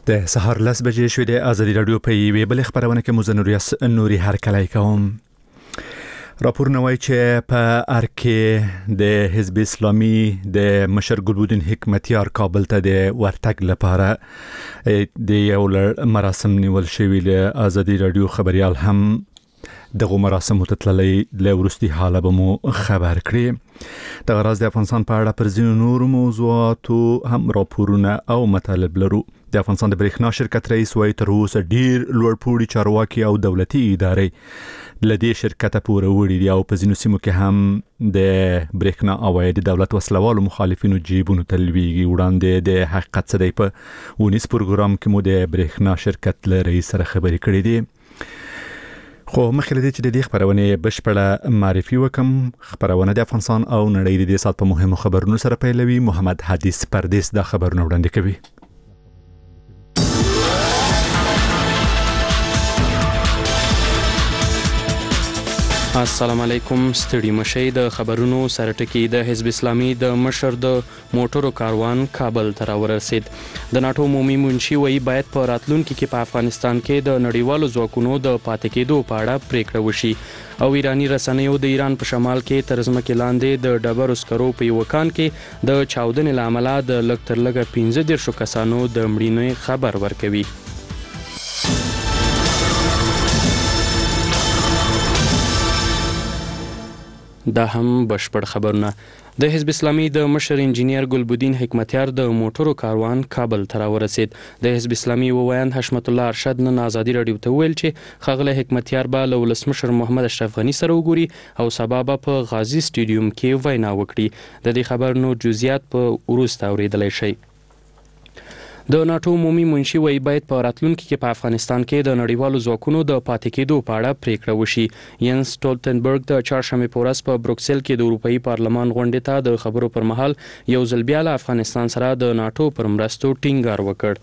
د سهار 10 بجې شوې د ازادي رادیو په یوې بل خبرونه کې مزنوریه نوري هرکلی کوم. راپور نوای چې په ارکه د حزب اسلامي د مشر ګلبدین حکمتیار کابل ته د ورتګ لپاره د یو مراسم نیول شوی له ازادي رادیو خبريال هم دغه مراسم متتللې لورستي حاله به مو خبر کړی. د غراض د افغانستان په اړه پر ځینو نور موضوعاتو هم راپورونه او مطالب لرو. د افغانستان د برېښنا شرکت رئیس وایي تر اوسه ډیر لوړپوړي چارواکي او دولتي ادارې لدې شرکت پورې وړي دي او په ځینو سیمو کې هم د برېښنا عواید د دولت وسلوالو مخالفینو جیبونو ته لویږي. وړاندې د حقیقت څه دی په ونیس پروګرام کې مو د برېښنا شرکت له رئیس سره خبرې کړې دي. خو مخکې لدې چې د دې خبرونه بشپړه معرفي وکم، خبرونه د افغانستان او نړۍ د دې سات په مهمو خبرونو سره پیلوي. محمد حدیث پردیس دا خبرونه وړاندې کوي. السلام علیکم. ستړي مشي د خبرونو سره ټکی. د حزب اسلامي د مشر د موټرو کاروان کابل ته راورسید. د ناتو عمومي منشي وایي باید په راتلونکي کې په افغانستان کې د نړیوالو ځواکونو د پاتې کېدو په اړه پریکړه وشي او ایرانی رسنیو د ایران په شمال کې تر ځمکې لاندې د ډبرو سکرو په یو کان کې د چاودنې له امله د لږ تر لږه 15 کسانو د مړینې خبر ورکوي. دا هم بشپړ خبرونه. د حزب اسلامي د مشر انجینیر ګلبدین حکمتیار د موټرو کاروان کابل ته راورسید. د حزب اسلامي وویاند حشمت الله ارشد نن ازادي رادیو ته ویل چې ښاغلی حکمتیار به له ولسمشر محمد اشرف غني سره وګوري او سبا به په غازي سټیډیوم کې وینا وکړي. د دې خبر نور جزئیات په وروسته اوریدلی شئ. د ناتو عمومي منشي وایي باید په راتلونکي کې په افغانستان کې د نړیوالو ځواکونو د پاتې کېدو په اړه پریکړه وشي. ینس سټولتنبرګ د چهارشنبې په ورځ په بروکسل کې د اروپایي پارلمان غونډې ته د خبرو پر مهال یو ځل بیا له افغانستان سره د ناتو پر مرستو ټینګار وکړ.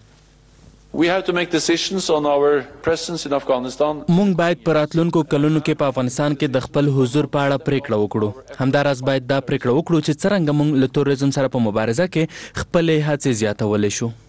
We have to make decisions on our presence in Afghanistan. مونږ باید په راتلونکو کلونو کې په افغانستان کې د خپل حضور په اړه پریکړه وکړو. همداراز باید دا پریکړه وکړو چې څرنګه مونږ له تروریزم سره په مبارزه کې خپل هڅې زیاتولی شو.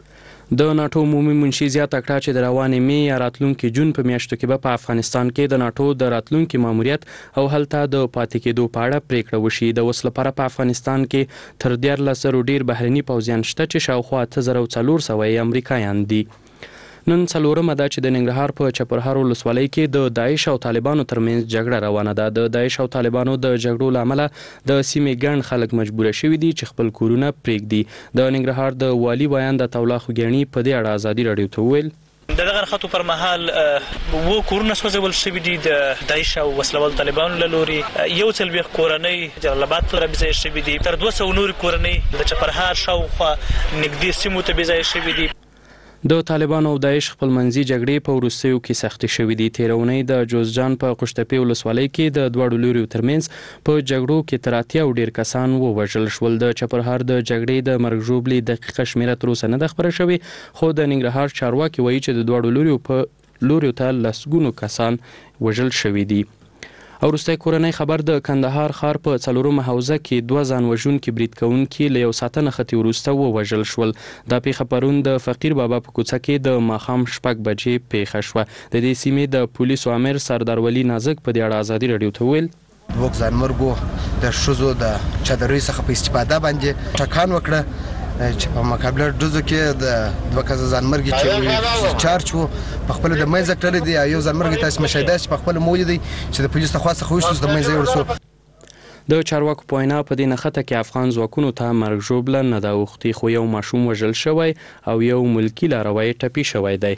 د ناتو عمومي منشي زیاته کړه چې د روانې مې یا راتلونکي جون په میاشتو کې به په افغانستان کې د ناتو د راتلونکي ماموریت او هلته د پاتې کېدو په اړه پریکړه وشي. د اوس لپاره په افغانستان کې تر 14,000 ډیر بهرني پوځیان شته چې شاوخوا 8,400 امریکایان دي. نن څلورمه ده چې د ننګرهار په چپرهار ولسوالۍ کې د داعش او طالبانو ترمنځ جګړه روانه ده. د داعش او طالبانو د جګړو له امله د سیمې ګڼ خلک مجبور شوي دي چې خپل کورونه پرېږدي. د ننګرهار د والي ویاند عطاالله خوګیاڼي په دې اړه ازادي رادیو ته وویل دغه خطو پر مهال وو کورونه سوځول شوي دي د داعش او وسلوال طالبانو له لوري. یو څلوېښت کورنۍ جلال آباد ته بېځایه شوي دي. تر 200 نورې کورنۍ د چپرهار شاوخوا نږدې سیمو ته بېځایه شوي دي. د طالبانو او داعش خپلمنځي جګړې په وروستیو کې سختې شوې دي. تېره اونۍ د جوزجان په قشتپې ولسوالۍ کې د دواړو لوریو ترمنځ په جګړو کې تر 80 ډیر کسان ووژل شول. د چپرهار د جګړې د مرګ ژوبلې دقیقه شمیره تر اوسه نه ده خپره شوې، خو د ننګرهار چارواکي وایي چې د دواړو لوریو ته لسګونو کسان وژل شوي دي. او وروستی کورنۍ خبر د کندهار ښار په 4مه حوزه کې 2 ځان وژونکي برید کوونکي له یو ساعته نښتې وروسته ووژل شول. دا پیښه پرون د فقیر بابا په کوڅه کې د ماښام 6 بجې پیښه شوه. د دې سیمې د پولیسو امر سردار ولی نازک په دې اړه ازادي رادیو ته ویل دوک ځانمرګو د ښځو د چادرۍ څخه په استفاده باندې ټکان وکړه چې په مقابله ډزو کې د 2 کسه ځانمرګي چې چارج وو په خپل د منځ کړل دي. یو ځانمرګي تاسو مشاهده چې په خپل مولید دي چې د پولیسو خوا څخه وښتو د منځ ورسو. د چارواکو په وینا په دې نښته کې افغان ځواکونو ته مرګ ژوبله نه ده اوښتې، خو یو ماشوم وژل شوی او یو ملکي لاروی ټپي شوی دی.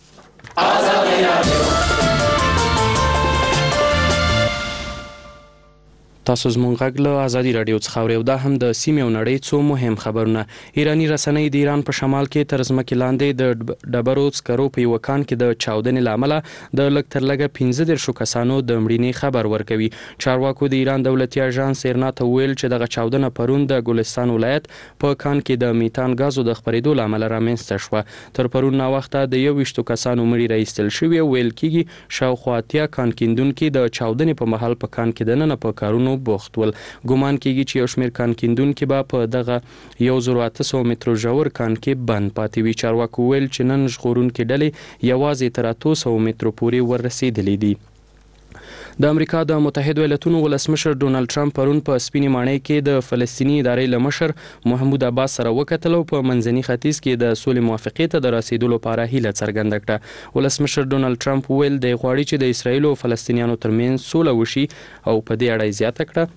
تاسو زموږ غږ له ازادي رادیو څخه اورئ. دا هم د سیمې او نړۍ څو مهم خبرونه. ایرانی رسنۍ د ایران په شمال کې تر ځمکې لاندې د ډبرو سکرو په یو کان کې د چاودنې له امله د لږ تر لږه 15 کسانو د مړینې خبر ورکوي. چارواکو د ایران دولتي اژانس ایرنا ته ویل چې دغه چاودنه پرون د ګلستان ولایت په کان کې د میتان غازو د خپرېدو له امله رامنځته شوه. تر پرون ناوخته د 21 کسانو مړي راایستل شوي. ویل کېږي شاوخوا 80 کان کیندونکي د چاودنې په مهال په کان کې دننه په کارونو کارونو بوخت ول. ګومان کیږي چې یو شمېر کان کیندونکي به په دغه 1800 مترو ژور کان کې بند پاتې وي. چارواکو ویل چې نن ژغورونکي ډلې یوازې تر 800 مترو پورې ورسېدلې دي. د امریکا د متحده ایالاتونو ولسمشر ډونالد ټرمپ پرون په سپینې ماڼۍ کې د فلسطینی ادارې له مشر محمود عباس سره وکتل او په منځني ختیځ کې د سولې موافقې ته د رسیدلو لپاره هیله څرګنده کړه. ولسمشر ډونالد ټرمپ ویل د غواړي چې د اسرایل او فلسطینیانو ترمنځ سوله وشي او په دې اړه زیاته کړه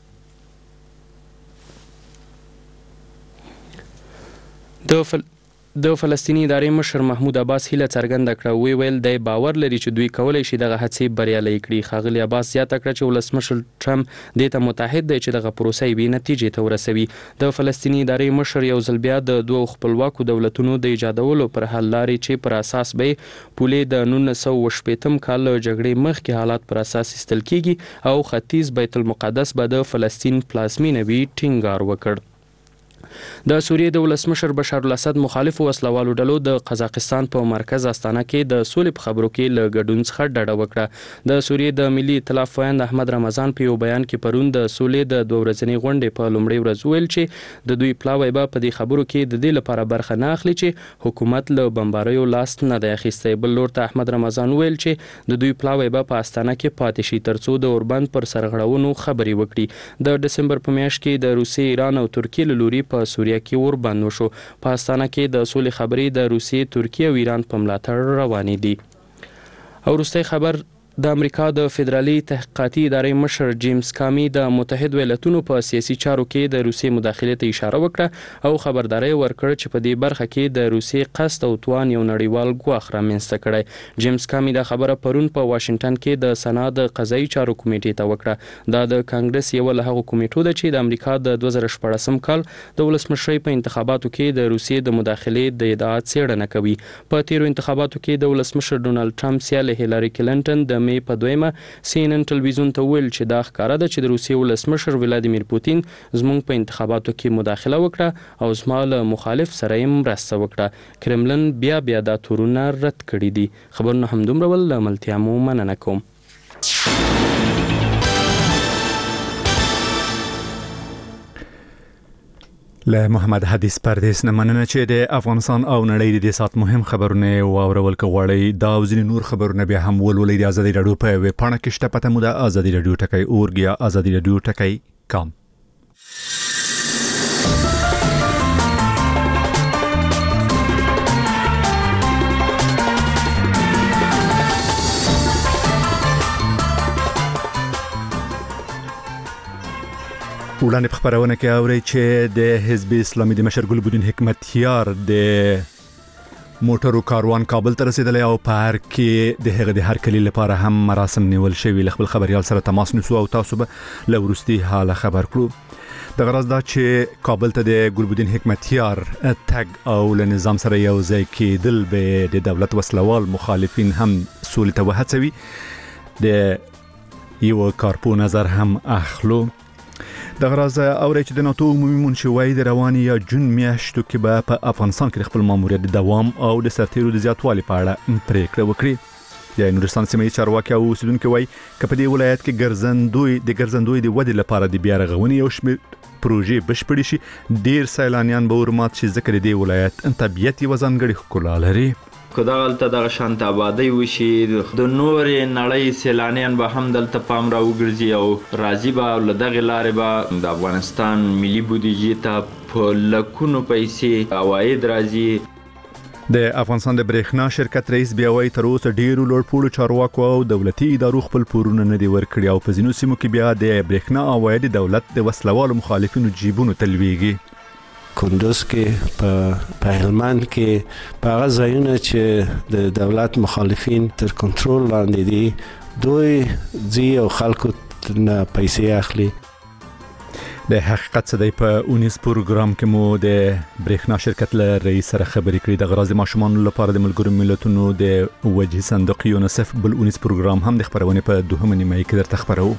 د فلسطینی ادارې مشر محمود عباس هیله څرګنده کړه. ویل دی باور لري چې دوی کولای شي دغه هڅې بریالۍ کړي. ښاغلي عباس زیاته کړه چې ولسمشر ټرمپ دې ته متحد دی چې دغه پروسه یې نتیجې ته ورسوي. د فلسطینی ادارې مشر یو ځل بیا د دوه خپلواکو دولتونو د ایجادولو پر حل لارې چې پر اساس به پولې د 1918 کال جګړې مخکې حالات پر اساس ایستل کیږي او ختیځ بیت المقدس به د فلسطین پلازمینه وي ټینګار وکړ. د سوریې د ولسمشر بشار الاسد مخالفو وسلوالو ډلو د قزاقستان په مرکز استانه کې د سولې په خبرو کې له ګډون څخه ډډه وکړه. د سوریې د ملي ائتلاف ویاند احمد رمضان په یو بیان کې پرون د سولې د 2 ورځنۍ غونډې په لومړۍ ورځ ویل چې د دوی پلاوی به په دې خبرو کې د دې لپاره برخه نه اخلي چې حکومت له بمباریو لاس نه دی اخیستی. بل لور ته احمد رمضان ویل چې د دوی پلاوی به په استانه کې پاتې شي ترڅو د اوربند پر سرغړونو خبرې وکړي. د دسمبر په میاشت کې د روسیې، ایران او ترکیې له لوري په سوریه کې اوربند وشو. په استانه کې د سولې خبرې د روسیې، ترکیې او ایران په ملاتړ روانې دي. او وروستی خبر د امریکا د فدرالي تحقیقاتي ادارې مشر جیمز کامی د متحده ایالاتونو په سیاسي چارو کې د روسیې مداخلې ته اشاره وکړه او خبرداری ورکړ چې په دې برخه کې د روسیې قصد او توان یو نړیوال ګواښ رامنځته کړی. جیمز کامی دا خبره پرون په واشنگټن کې د سنا د قضایي چارو کمیټې ته وکړه. دا د کانګرس یو له هغو کمیټو ده چې د امریکا د 2014 کال د ولسمشرۍ په انتخاباتو کې د روسیې د مداخلې د ادعا څېړنه کوي. په تیرو انتخاباتو کې د ولسمشر ډونالد ټرمپ سیاله هیلاري کلینټن د مې په دویمه CNN ټلویزیون ته ویل چې دا ښکاره ده چې د روسیې ولسمشر ولادیمیر پوتین زموږ په انتخاباتو کې مداخله وکړه او زما له مخالف سره یې مرسته وکړه. کرملن بیا دا تورونه رد کړي دي. خبرونه همدومره ول. له ملتیا مو مننه کوم. له محمد حدیث پردیس نه مننه چې د افغانستان او نړۍ د سات مهم خبرونه واورول کوړی. دا او ځینې نور خبرونه بیا هم ولولئ د ازادي رادیو په ویب پاڼه کې شته. پته مو د ازادي رادیو ټکی اورګ یا ازادي رادیو ټکی کام. وړاندې په خبرونه کې اوري چې د حزب اسلامي د مشر ګلبدین حکمتیار د موټرو کاروان کابل ته رسیدلی او په هر کې د هغه د هر کلی لپاره هم مراسم نیول شوي. خپل خبريال سره تماس نیسو او تاسو به له وروستي حاله خبر کړو. د غرض دا چې کابل ته د ګلبدین حکمتیار تګ او له نظام سره یو ځای کېدل به د دولت وسلوال مخالفین هم سولې ته وهڅوي. د یو کارپو نظر هم اخلو. د غرض اوري چې د ناتو عمومي منشوي د رواني یا جون میاشتو کې به په افغانستان کې خپل ماموریت د دوام او د سرتیرو د زیاتوالي په اړه پریکړه وکړي. د نورستان سیمې چارواکي او اوسیدونکو وایي چې په دې ولایت کې ګرځندوی د ودې لپاره د بیا رغونې یو شمېر پروژې بشپړې شي. ډیر سیلانیان به ورمات شي ځکه د دې ولایت طبیعت یو ځانګړی ښکلا لري. که دغلته دغه شانت آبادی وشي د نورې نړۍ سیلانیان به هم دلته پام راوګرځي او راځي به له دغې لارې به د افغانستان ملي بودیجې ته په لکونو پیسې عواید راځي. د افغانستان د برېښنا شرکت رئیس بیا وایي تر اوسه ډیرو لوړپوړو چارواکو او دولتي ادارو خپل پورونه نه دي ورکړي او په ځینو سیمو کې بیا د برېښنا عواید دولت د وسلوالو مخالفینو جیبونو ته لویږي. کندوز کې په هلمند کې په هغه ځایونه چې د دولت مخالفین تر کنټرول لاندې دي دوی ځي او خلکو نه پیسې اخلي. د حقیقت څه دی په 19 پروګرام کې مو د برېښنا شرکت له رئیس سره خبرې کړې. د غرض ماشومان لپاره د ملګرو ملتونو د وجهي صندوق یونیسف بل 19 پروګرام هم د خبرونې په دوهمه نیمایي کې درته خبرو.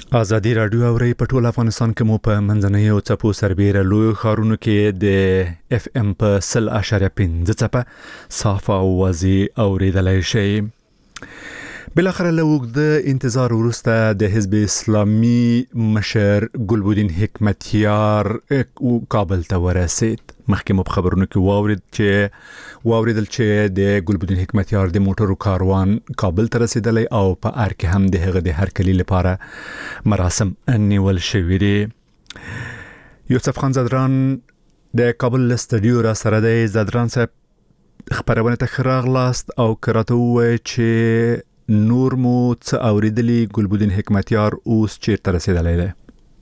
ازادي رادیو اوري په ټول افغانستان کې مو په منځنۍ او چپو سربېره لوی خارونو کې د اف ام په 0.5 چپه صاف او واضح اوریدلای شي. بالاخره له اوږده انتظار وروسته د حزب اسلامي مشر ګلبدین حکمتیار کابل ته ورسید. مخکې مو په خبرونو کې واوریدل چې د ګلبدین حکمتیار د موټرو کاروان کابل ته رسیدلی او په ار کې هم د هغه د هرکلي لپاره مراسم نیول شوي دي. یوسف خان زدران د کابل استودیو را سره دی. زدران صاحب خبرونه ته راغلاست او کراته وای چې نور مو څه اوریدلی ګلبدین حکمتیار اوس چیرته رسیدلی دی؟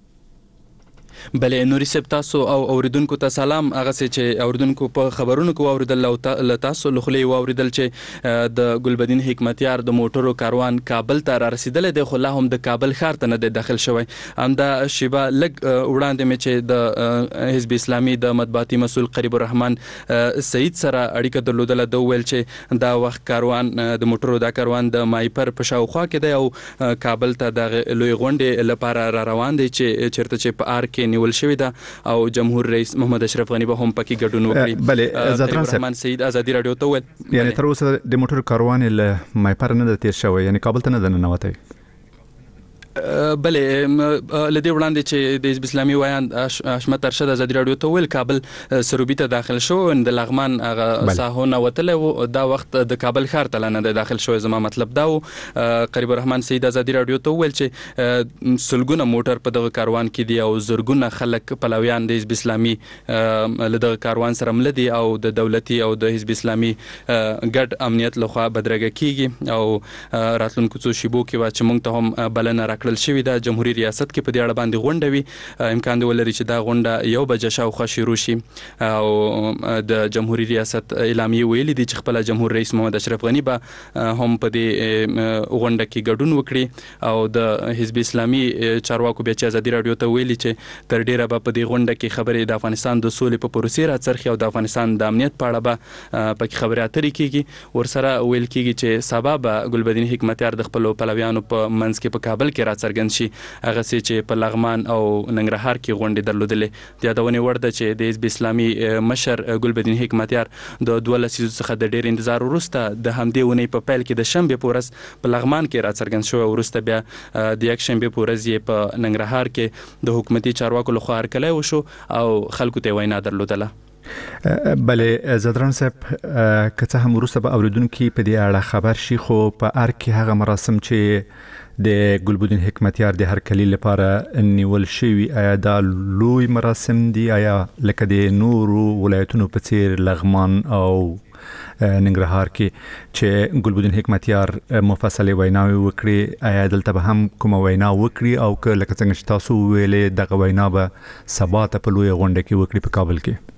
بلې نوري سپ تاسو او اوریدونکو ته سلام. هغه چې اوریدونکو په خبرونو کې اوریدل او تاسو لخلې اوریدل چې د ګلبدین حکمتیار د موټرو کاروان کابل ته را رسیدل دی، خو لا هم د کابل ښار ته نه دی داخل شوی. همدا شیبه لګ وړاندې مې چې د حزب اسلامي د مطبوعاتي مسؤل قریب الرحمن سعید سره اړیکه درلودله. د ویل چې دا وخت کاروان د موټرو دا کاروان د مایپر په شاوخوا کې دی او کابل ته د لوی غونډې لپاره را روان دی چې چیرته چې په ار کې نیول شوی دا او جمهور رئیس محمد اشرف غنی به هم پکې ګډون وکړي. بلې زدران رحمان سعید ازادي رادیو ته ویل یعنی تر اوسه د موټر کاروان له مایپر نه د تیر شوی، یعنی کابل ته نه ننوتی. بلې لدې وړاندې چې د حزب اسلامي ویاند حشمت ارشد ازادي رادیو ته ویل کابل سروبي ته داخل شو، د لغمان هغه ساحونه وتل او دا وخت د کابل ښار ته نه داخل شو. زما مطلب دا و قریب الرحمن سعید ازادي رادیو ته ویل چې سلګونه موټر په دغه کاروان کې دي او زرګونه خلک پلویان د حزب اسلامي له دغه کاروان سره مل دي او د دولتي او د حزب اسلامي ګډ امنیت لخوا بدرګه کیږي او راتلونکو څو شیبو کې وا چې موږ ته هم بلنه راکړل شوی دا جمهوریت ریاست کې په دې اړه باندې غونډه وي. امکان دی ولري چې دا غونډه 1 بجې شاوخوا شروع شي او د جمهوریت ریاست اعلامیه ویلي دي چې خپل جمهور رئیس محمد اشرف غنی به هم په دې غونډه کې ګډون وکړي او د حزب اسلامي چارواکو بیا چې ازادي رادیو ته ویلي چې تر ډیره به په دې غونډه کې خبرې د افغانستان د سولې په پروسې راڅرخي او د افغانستان د امنیت په اړه به پکې خبرې اترې کیږي. ورسره ویل کیږي چې سبا به ګلبدین حکمتیار د خپل پلویانو په منځ کې په کابل کې راڅرګند شي. هغه چې په لغمان او ننګرهار کې غونډې درلودلې. د یادونې وړ ده چې د حزب اسلامي مشر ګلبدین حکمتیار د 12 لسیزو څخه د ډېر انتظار وروسته د همدې ونې په پیل کې د شنبې په ورځ په لغمان کې راڅرګند شو. وروسته بیا د یک شنبې په ورځ یې په ننګرهار کې د حکومتي چارواکو لخوا هرکلی وشو او خلکو ته وینا درلودله. بلې زدران صاحب که څه هم وروسته به اوریدونکي په دې اړه خبر شي، خو په ار کې هغه مراسم چې د ګلبدین حکمتیار د هرکلي لپاره نیول شوي آیا دا لوی مراسم دي؟ آیا لکه د نورو ولایتونو په څیر لغمان او ننګرهار کې چې ګلبدین حکمتیار مفصلې ویناوې وکړي، آیا دلته به هم کومه وینا وکړي او که لکه څنګه چې تاسو ویلې دغه وینا به سبا ته په لویه غونډه کې وکړي په کابل کې؟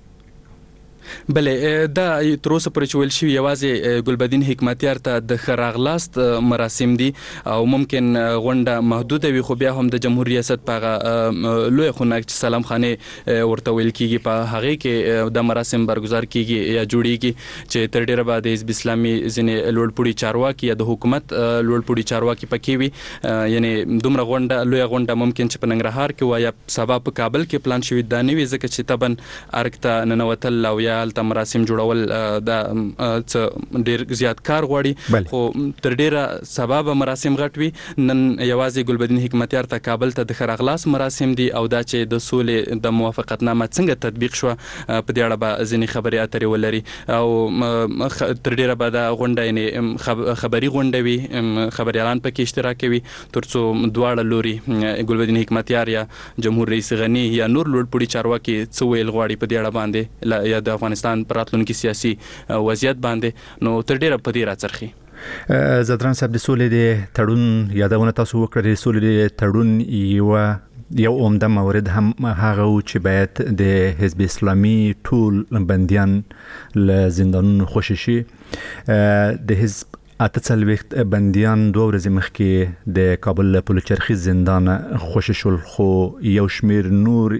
بلې دا تر اوسه پورې چې ویل شوي یوازې ګلبدین حکمتیار ته د ښه راغلاست مراسم دي او ممکن غونډه محدوده وي، خو بیا هم د جمهور ریاست په هغه لویه خونه چې سلام خانې ورته ویل کیږي په هغې کې د مراسم برګزار کیږي یا جوړیږي چې تر ډیره به د حزب اسلامي ځینې لوړپوړي چارواکي یا د حکومت لوړپوړي چارواکي پکې وي. یعنی دومره غونډه لویه غونډه ممکن چې په ننګرهار کې وي یا سبا په کابل کې پلان شوي دا نه وي، ځکه چې طبعا ارګ ته ننوتل او یا هلته مراسم جوړول دا ډیر زیات کار غواړي. خو تر ډیره سبا به مراسم غټ وي. نن یوازې ګلبدین حکمتیار ته کابل ته د ښه راغلاست مراسم دي او دا چې د سولې د موافقتنامه څنګه تطبیق شوه په دې اړه به ځینې خبرې اترې ولري او تر ډیره به دا غونډه یعنې خبري غونډه وي، خبریالان پکې اشتراک کوي تر څو دواړه لوري ګلبدین حکمتیار یا جمهور رئیس غنی یا نور لوړپوړي چارواکي څه ویل غواړي په دې اړه باندې یا د افغانستان پر راتلونکي سیاسي وضعیت باندې نو تر ډیره په دې راڅرخي. زدران صاحب د سولې د تړون یادونه تاسو وکړه. د سولې د تړون یو عمده مورد هم هغه چې باید د حزب اسلامي ټول بندیان له زندانونو خوشي شي. د حزب اتڅلويخت بنديان 2 ورځې مخکې د کابل پلوچرخي زندان خوشی شول خو یو شمیر نور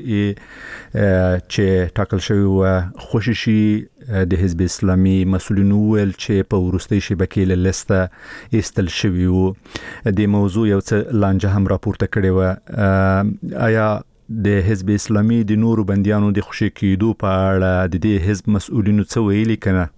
چې ټاکل شوی و خوشی شي د حزب اسلامي مسؤلین ویل چې په ورستۍ شبکې له لسته استل شوی وو د موضوع یو څه لانجه هم راپورته کړي و آیا د حزب اسلامي د نورو بنديانو د خوشی کېدو په اړه د دې حزب مسؤلینو څه ویلي کنه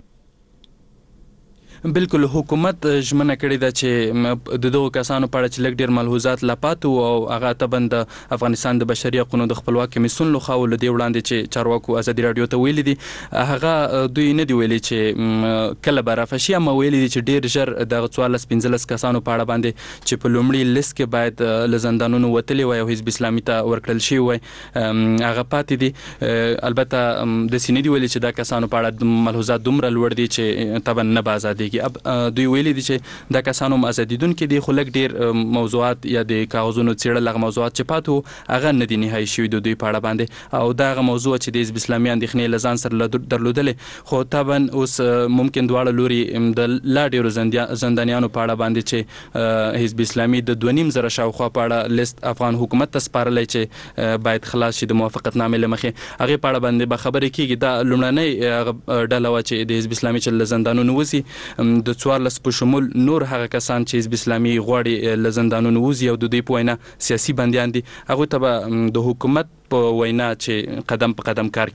بالکل حکومت ژمنه کړې ده چې د دوه کسانو په اړه چې لږ ډیر ملحوظات لپاتو او هغه تبند افغانستان د بشري حقوقو د خپلواک کمیسیون له خوا ولدي وړاندې چې چارواکو ازادي رادیو ته ویلي دي هغه دوی نه دی ویلي چې کله برافشي اما ویلي دي چې ډیر ژر د 14 کسانو په اړه باندې چې په لومړي لیست کې باید له زندانونو وتلي وي او حزب اسلامي ته ورکړل شي وي هغه پاتې دي البته د سینې دی ویلي چې دا کسانو په اړه ملحوظات دومره لوړ دي چې تبن نه بازادي دوی ویلي دي چې دا کسانو ازادیدون کې دي خو لږ ډیر موضوعات یا د کاغذونو څېړل هغه موضوعات چې پاتو هغه نه دي نهایی شوي د دوی په اړه باندې او دا هغه موضوع چې د حزب اسلامي اندېښنې له ځان سره درلودلې خو طبعا اوس ممکن دواړه لوري د لا ډیرو زندانیانو په اړه باندې چې حزب اسلامي د 2.5 شاوخوا په اړه لیست افغان حکومت ته سپارلی چې باید خلاص شي د موافقتنامې له مخې هغې په اړه باندې به خبرې کېږي دا لومړنۍ ډله وه چې د حزب اسلامي چې له زندانونو وځي د 14 په شمول نور هغه کسان چې حزب اسلامي غواړي له زندانونو وځي او د دوی په وینا سیاسي بندیان دي هغه ته د حکومت په وینا چې قدم په قدم کار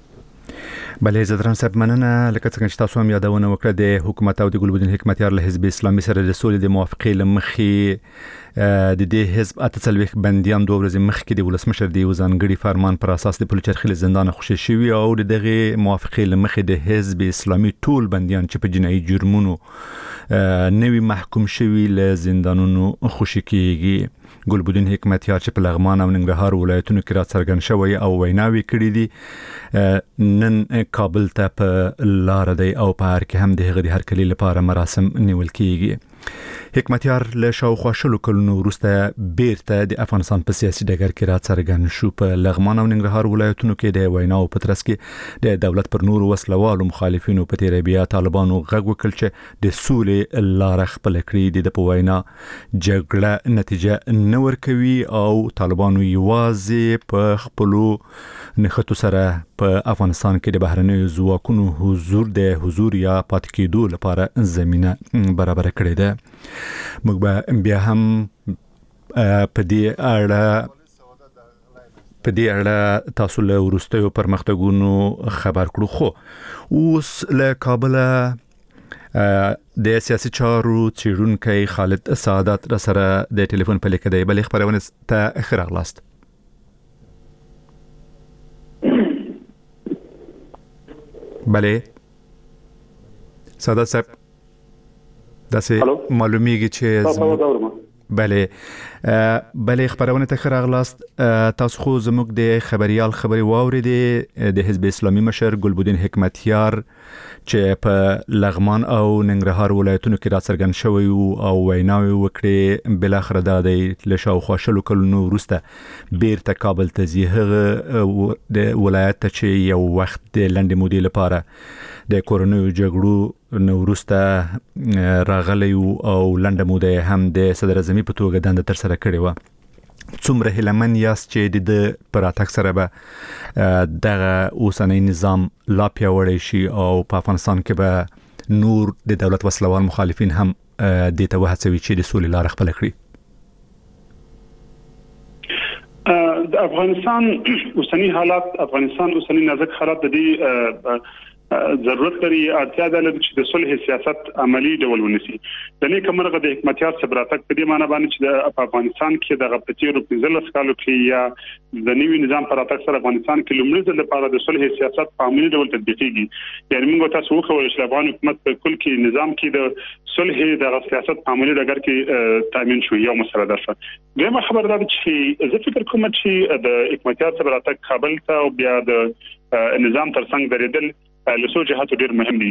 کیږي بلې زدران صاحب مننه لکه څنګه چې تاسو هم یادونه وکړه د حکومت او د ګلبدین حکمتیار له حزب اسلامي سره د سولې د موافقې لمخې د دې حزب اتڅلويخ بنديان 2 ورځې مخکې د ولسمشر دی وزنګړي فرمان پر اساس د پلوچرخي زندان خوشی شوی او دغه موافقې لمخې د حزب اسلامي ټول بنديان چې په جنایي جرمونو نوی محکوم شوی له زندانونو خوشی کیږي ګلبدین حکمتیار چې په لغمان او ننګرهار ولایتونو کې را څرګند شوی او ویناوي کړی دي نن کابل ته په لار دی او په هر کې هم د هغې هرکلي لپاره مراسم نیول کیږي حکمتیار له شاوخوا شلو کلونو وروسته بیرته د افغانستان په سیاسي ډګر کې را څرګند شو په لغمان او ننګرهار ولایتونو کې د ویناو په ترڅ کې د دولت پر نورو وسلوالو مخالفینو په تیره بیا طالبانو غږ وکړ چې د سولې لار خپل کړی د په وینا جګړه نتیجه نه ورکوي او طالبانو یوازې په خپلو نخښتو سره په افغانستان کې د بهرنیو ځواکونو حضور یا پاتې کېدو لپاره زمينه برابر کړې ده موږ به بیا هم په دې اړه تاسو له وروستیو پرمختګونو خبر کړو خو اوس له کابل د سیاسي چارو چیرونکي خالد سعادت را سره د ټلیفون په لیکه دی بلې خبرونه ته اخر اغلاست بلې سعادت صاحب داسې معلومیږي چې بلې خبرونه ته خراغلاست تاسو خو زموږ د خبريال خبري واوریدې د حزب اسلامي مشر ګلبدین حکمتیار چې په لغمان او ننګرهار ولایتونو کې را څرګند شوی او ویناوي وکړي بل اخر د لشاوخوا شلو کلونو وروسته بیرته کابل ته ځي هغه د ولایت ته چې یو وخت د لنډې مودې لپاره د کورونو جګړو نو وروسته راغلی او لنډه موده هم د صدر اعظمي په توګه دنده تر سره کړې و څومره هیلمن یاست چې د پراتک سره به دغه اوسنی نظام لا پیاوړی شي او په افغانستان کې به نور د دولت وسلوال مخالفین هم د ته وهڅوي چې د سولې لار خپل کړي د افغانستان اوسنی حالات افغانستان اوسنی نازک حالات د دې ضرورت لري اړتیا ده چې د صلح سیاست عملی ډول ونیسي د نه کومرغه د حکمتیار صبراتک په دې معنی باندې چې د افغانستان کې د غپتیرو په ځل سکالو کې یا د نوي نظام پر اتک سره افغانستان کې لومړی ځل لپاره د صلح سیاست په عملی ډول تطبیقيږي یعنی موږ تاسو خو چې افغان حکومت په کل کې نظام کې د صلح د سیاست په عملی ډګر کې تامین شو یو مسله ده دغه خبر ده چې زه فکر کوم چې د حکمتیار صبراتک کابل ته او بیا د نظام ترڅنګ درېدل له څو جهاتو ډیر مهم دي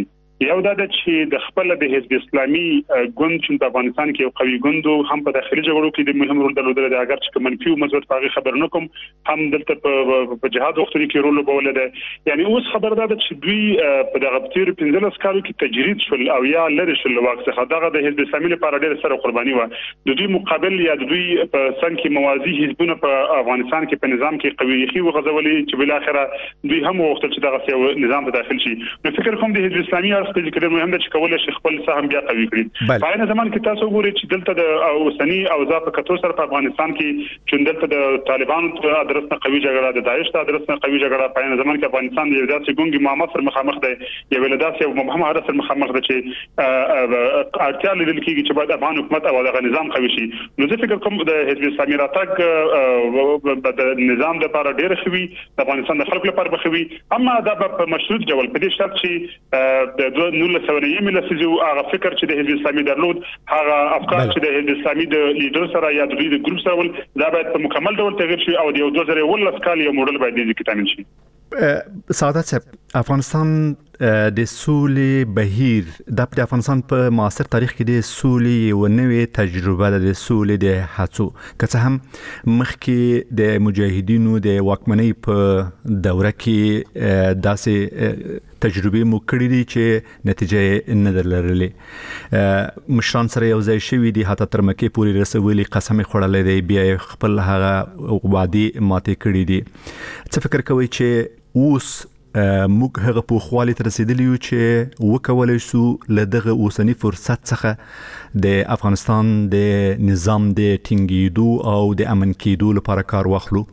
یو دا چې د خپل د حزب اسلامي ګوند چې په افغانستان کې یو قوي ګوند هم په داخلي جګړو کې د مهم رول درلودل د اگر چې منفي او مثبت پاغي خبر نه کوم هم دلته په جهاد وختونو کې رول لوبول ده یعنی اوس خبر ده چې دوی په دغه تیر 15 کالو کې تجرید شول او یا لری شل واکسه دغه د حزب اسلامي لپاره ډېر سره قرباني و د دوی مقابل یا د دوی په څنګ کې موازی حزبونه په افغانستان کې په نظام کې قوي خي وغځولې چې بل اخره دوی هم وخت چې دغه نظام ته داخل شي نو فکر کوم د حزب اسلامي اړخ ته ذکر مهم ده چې کولای شي خپل سهم بیا قوي کړي په عین زمان کې تاسو ګورئ چې دلته د اوسنی اوضاع په کتو سره په افغانستان کې چې دلته د طالبانو تر ادرس نه قوي جګړه د داعش تر ادرس نه قوي جګړه په عین زمان کې افغانستان یو داسې ګونګي معاملې سره مخامخ دی یو ولادت یو مبهم حالت سره مخامخ ده چې اړتیا لیدل کېږي چې باید افغان حکومت او دغه نظام قوي شي نو زه فکر کوم د حزب اسلامي راتګ د نظام لپاره ډېر خوي د افغانستان د خلکو لپاره بخوي اما دا په مشروط ډول په دې شرط چې د 1990 لسیزو هغه فکر چې د حزب اسلامي درلود هغه افکار چې د حزب اسلامي د لیډر سره یا د ګروپ سره دا باید په مکمل ډول تغیر شي او د 2019 کال یو موډل باید د کتامین شي سعادت صاحب افغانستان د سولې بهیر د افغانستان په معاصر تاریخ کې د سولې و نوې تجربه د سولې د هڅو که هم مخکې د مجاهدینو د واکمنۍ په دوره کې داسې تجربه مو کړې دي چې نتیجه نه درلرلې مشران سره یو ځای شوي دي حتی تر مکه پورې رسولي قسم خوړلې دی بیا خپل هغه وعده ماته کړې دي څه فکر کوي چې اوس موږ هغه په خواله تر رسیدلی یو چې وکولای شو لدغه اوسنی فرصت څخه د افغانستان د نظام د ټینګېدو او د امن کېدو لپاره کار واخلو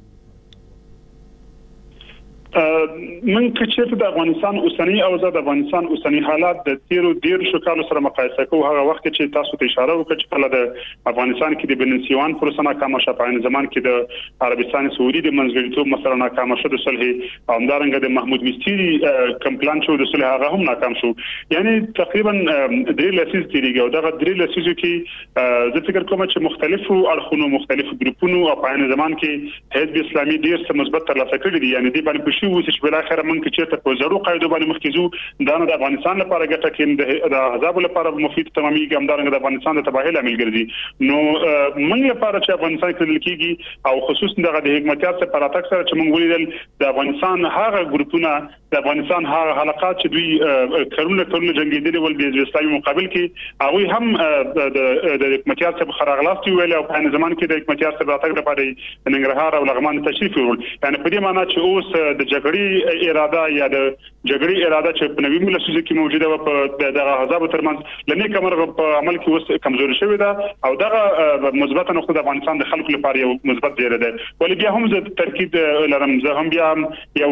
من کچېته د افغانستان اوسنی اوضاع د افغانستان اوسنی حالات د تیرو ډیر شو کالو سره مقایسه کوو هغه وخت چې تاسو ته اشاره وکړه چې په د افغانستان کې د بنسیوان پروسه ناکامه شوه په زمان کې د عربستان سعودي د منځګړیتوب مسله ناکامه شوه د صلح او همدارنګه د محمود مستری کمپلان شو د صلح هغه هم ناکام شو یعنی تقریبا درې لسیز تیریږي او دغه درې لسیزو کې زه فکر کوم چې مختلفو اړخونو مختلفو ګروپونو او په زمان کې حزب اسلامي ډیر څه مثبت ترلاسه کړی دي یعنی د باندې شي و چې بل اخر من کې چې په زړو قاعده باندې مخکېزو دا د افغانستان لپاره ګټه کې د احزاب لپاره مفید تمامي ګمدارنګ د افغانستان د تباهي لامل ګرځي نو موږ لپاره چې افغانستان کې لکېږي او خصوصا دغه د حکومتیار سره پراتک سره چې موږ ولیدل د افغانستان هغه ګروپونه د افغانستان هغه حلقات چې دوی کارونه جنگیدلي ول د اسلامي مقابل کې هغه هم د حکومتیار سره خراغلاستي ویل او په زمان کې د حکومتیار سره پراتک لپاره ننګرهار او لغمان تشریف ورول یعنی په دې معنی چې اوس د جګړې اراده یا د جګړې اراده چې په نوي ملسوزه کې موجوده و په دغه احزاب ترمنځ لنی کمر په عمل کې اوس کمزوري شوې ده او دغه مثبت نقطه د افغانستان د خلکو لپاره یو مثبت دی ولې بیا هم زه ترکید لرم زه هم بیا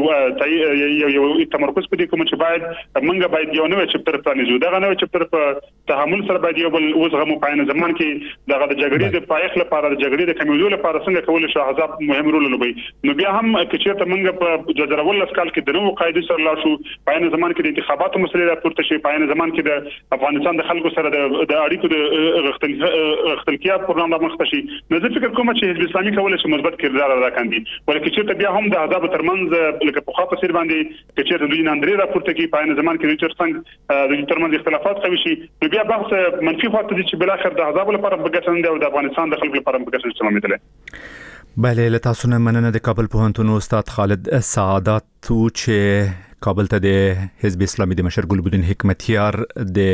یو تمرکز په دې کوم چې باید منګه باید یو نوې چپټر پلانیزو دغه نوې چپټر په تحمل سره باید یو بل اوسغه مو پاینه زمان کې دغه د جګړې د پایخ لپاره د جګړې د کمیدو لپاره څنګه کول شي احزاب مهم رول لوبي نو بیا هم چې ته منګه په جزرول کال کې د نوو قاعده سره لا شو پاینه زمان کې د انتخاباتو مسلې راپورته شي پاینه زمان کې د افغانستان د خلکو سره د اړیکو د غختلکیا پروګرام را مخ شي نو زه فکر کوم چې حزب اسلامي کولای شي مثبت کردار ادا کړي ولکه چې بیا هم د احزاب ترمنځ لکه په خاطر سیر باندې چې دوی نن درې راپورته کې پاینه زمان کې چې څنګه د ترمنځ اختلافات قوي شي نو بیا بحث منفي خاطر چې بل اخر د احزاب لپاره بګټند او د افغانستان د خلکو لپاره بګټند سمېدل بله له تاسو نه مننه د کابل پوهنتون استاد خالد سعادت چې کابل ته د حزب اسلامي د مشر ګلبدین حکمتیار د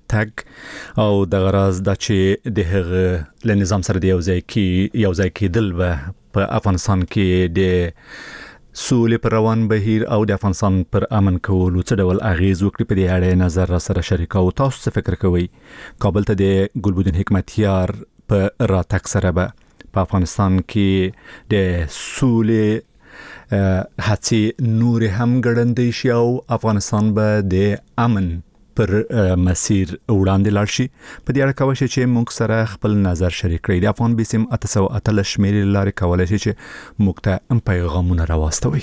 تګ او د غرض د چې د هغه له نظام سره د یو ځای کېدل په افغانستان کې د سولې پر روان بهیر او د افغانستان پر امن کولو څه ډول اغیز وکړي په دې اړه نظر را سره شریکو تاسو څه فکر کوئ کابل ته د ګلبدین حکمتیار په راتګ سره به په افغانستان کې د سولې هڅې نور هم ګړندې شي او افغانستان به د امن پر مسیر وړاندې لاړ شي په دې اړه کوي چې موږ سره خپل نظر شریک کړئ د افغان بیسم 800 شمیرې لارې کولای شي چې موږ ته هم پیغامونه راوستوي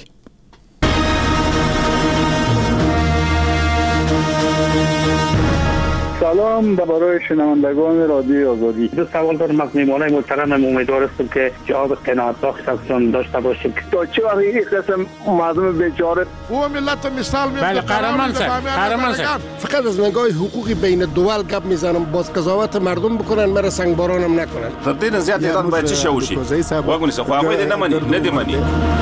سلام برای شنوندگان رادیو آزادی. دو سوال دارم از میهمانان محترم. امیدوار هستم که جواب قناعت بخشتون داشته باشیم. تا چه وقت یک قسم مردم بیچاره و ملت مثال میاد. بله قهرمان صاحب فقط از نگاه حقوقی بین دول گپ میزنم، باز قضاوت مردم بکنن، مرا سنگبارانم نکنن. تر دې زیات اعلان باید چی وشي. واګونی څه خو هغه دې نه مني.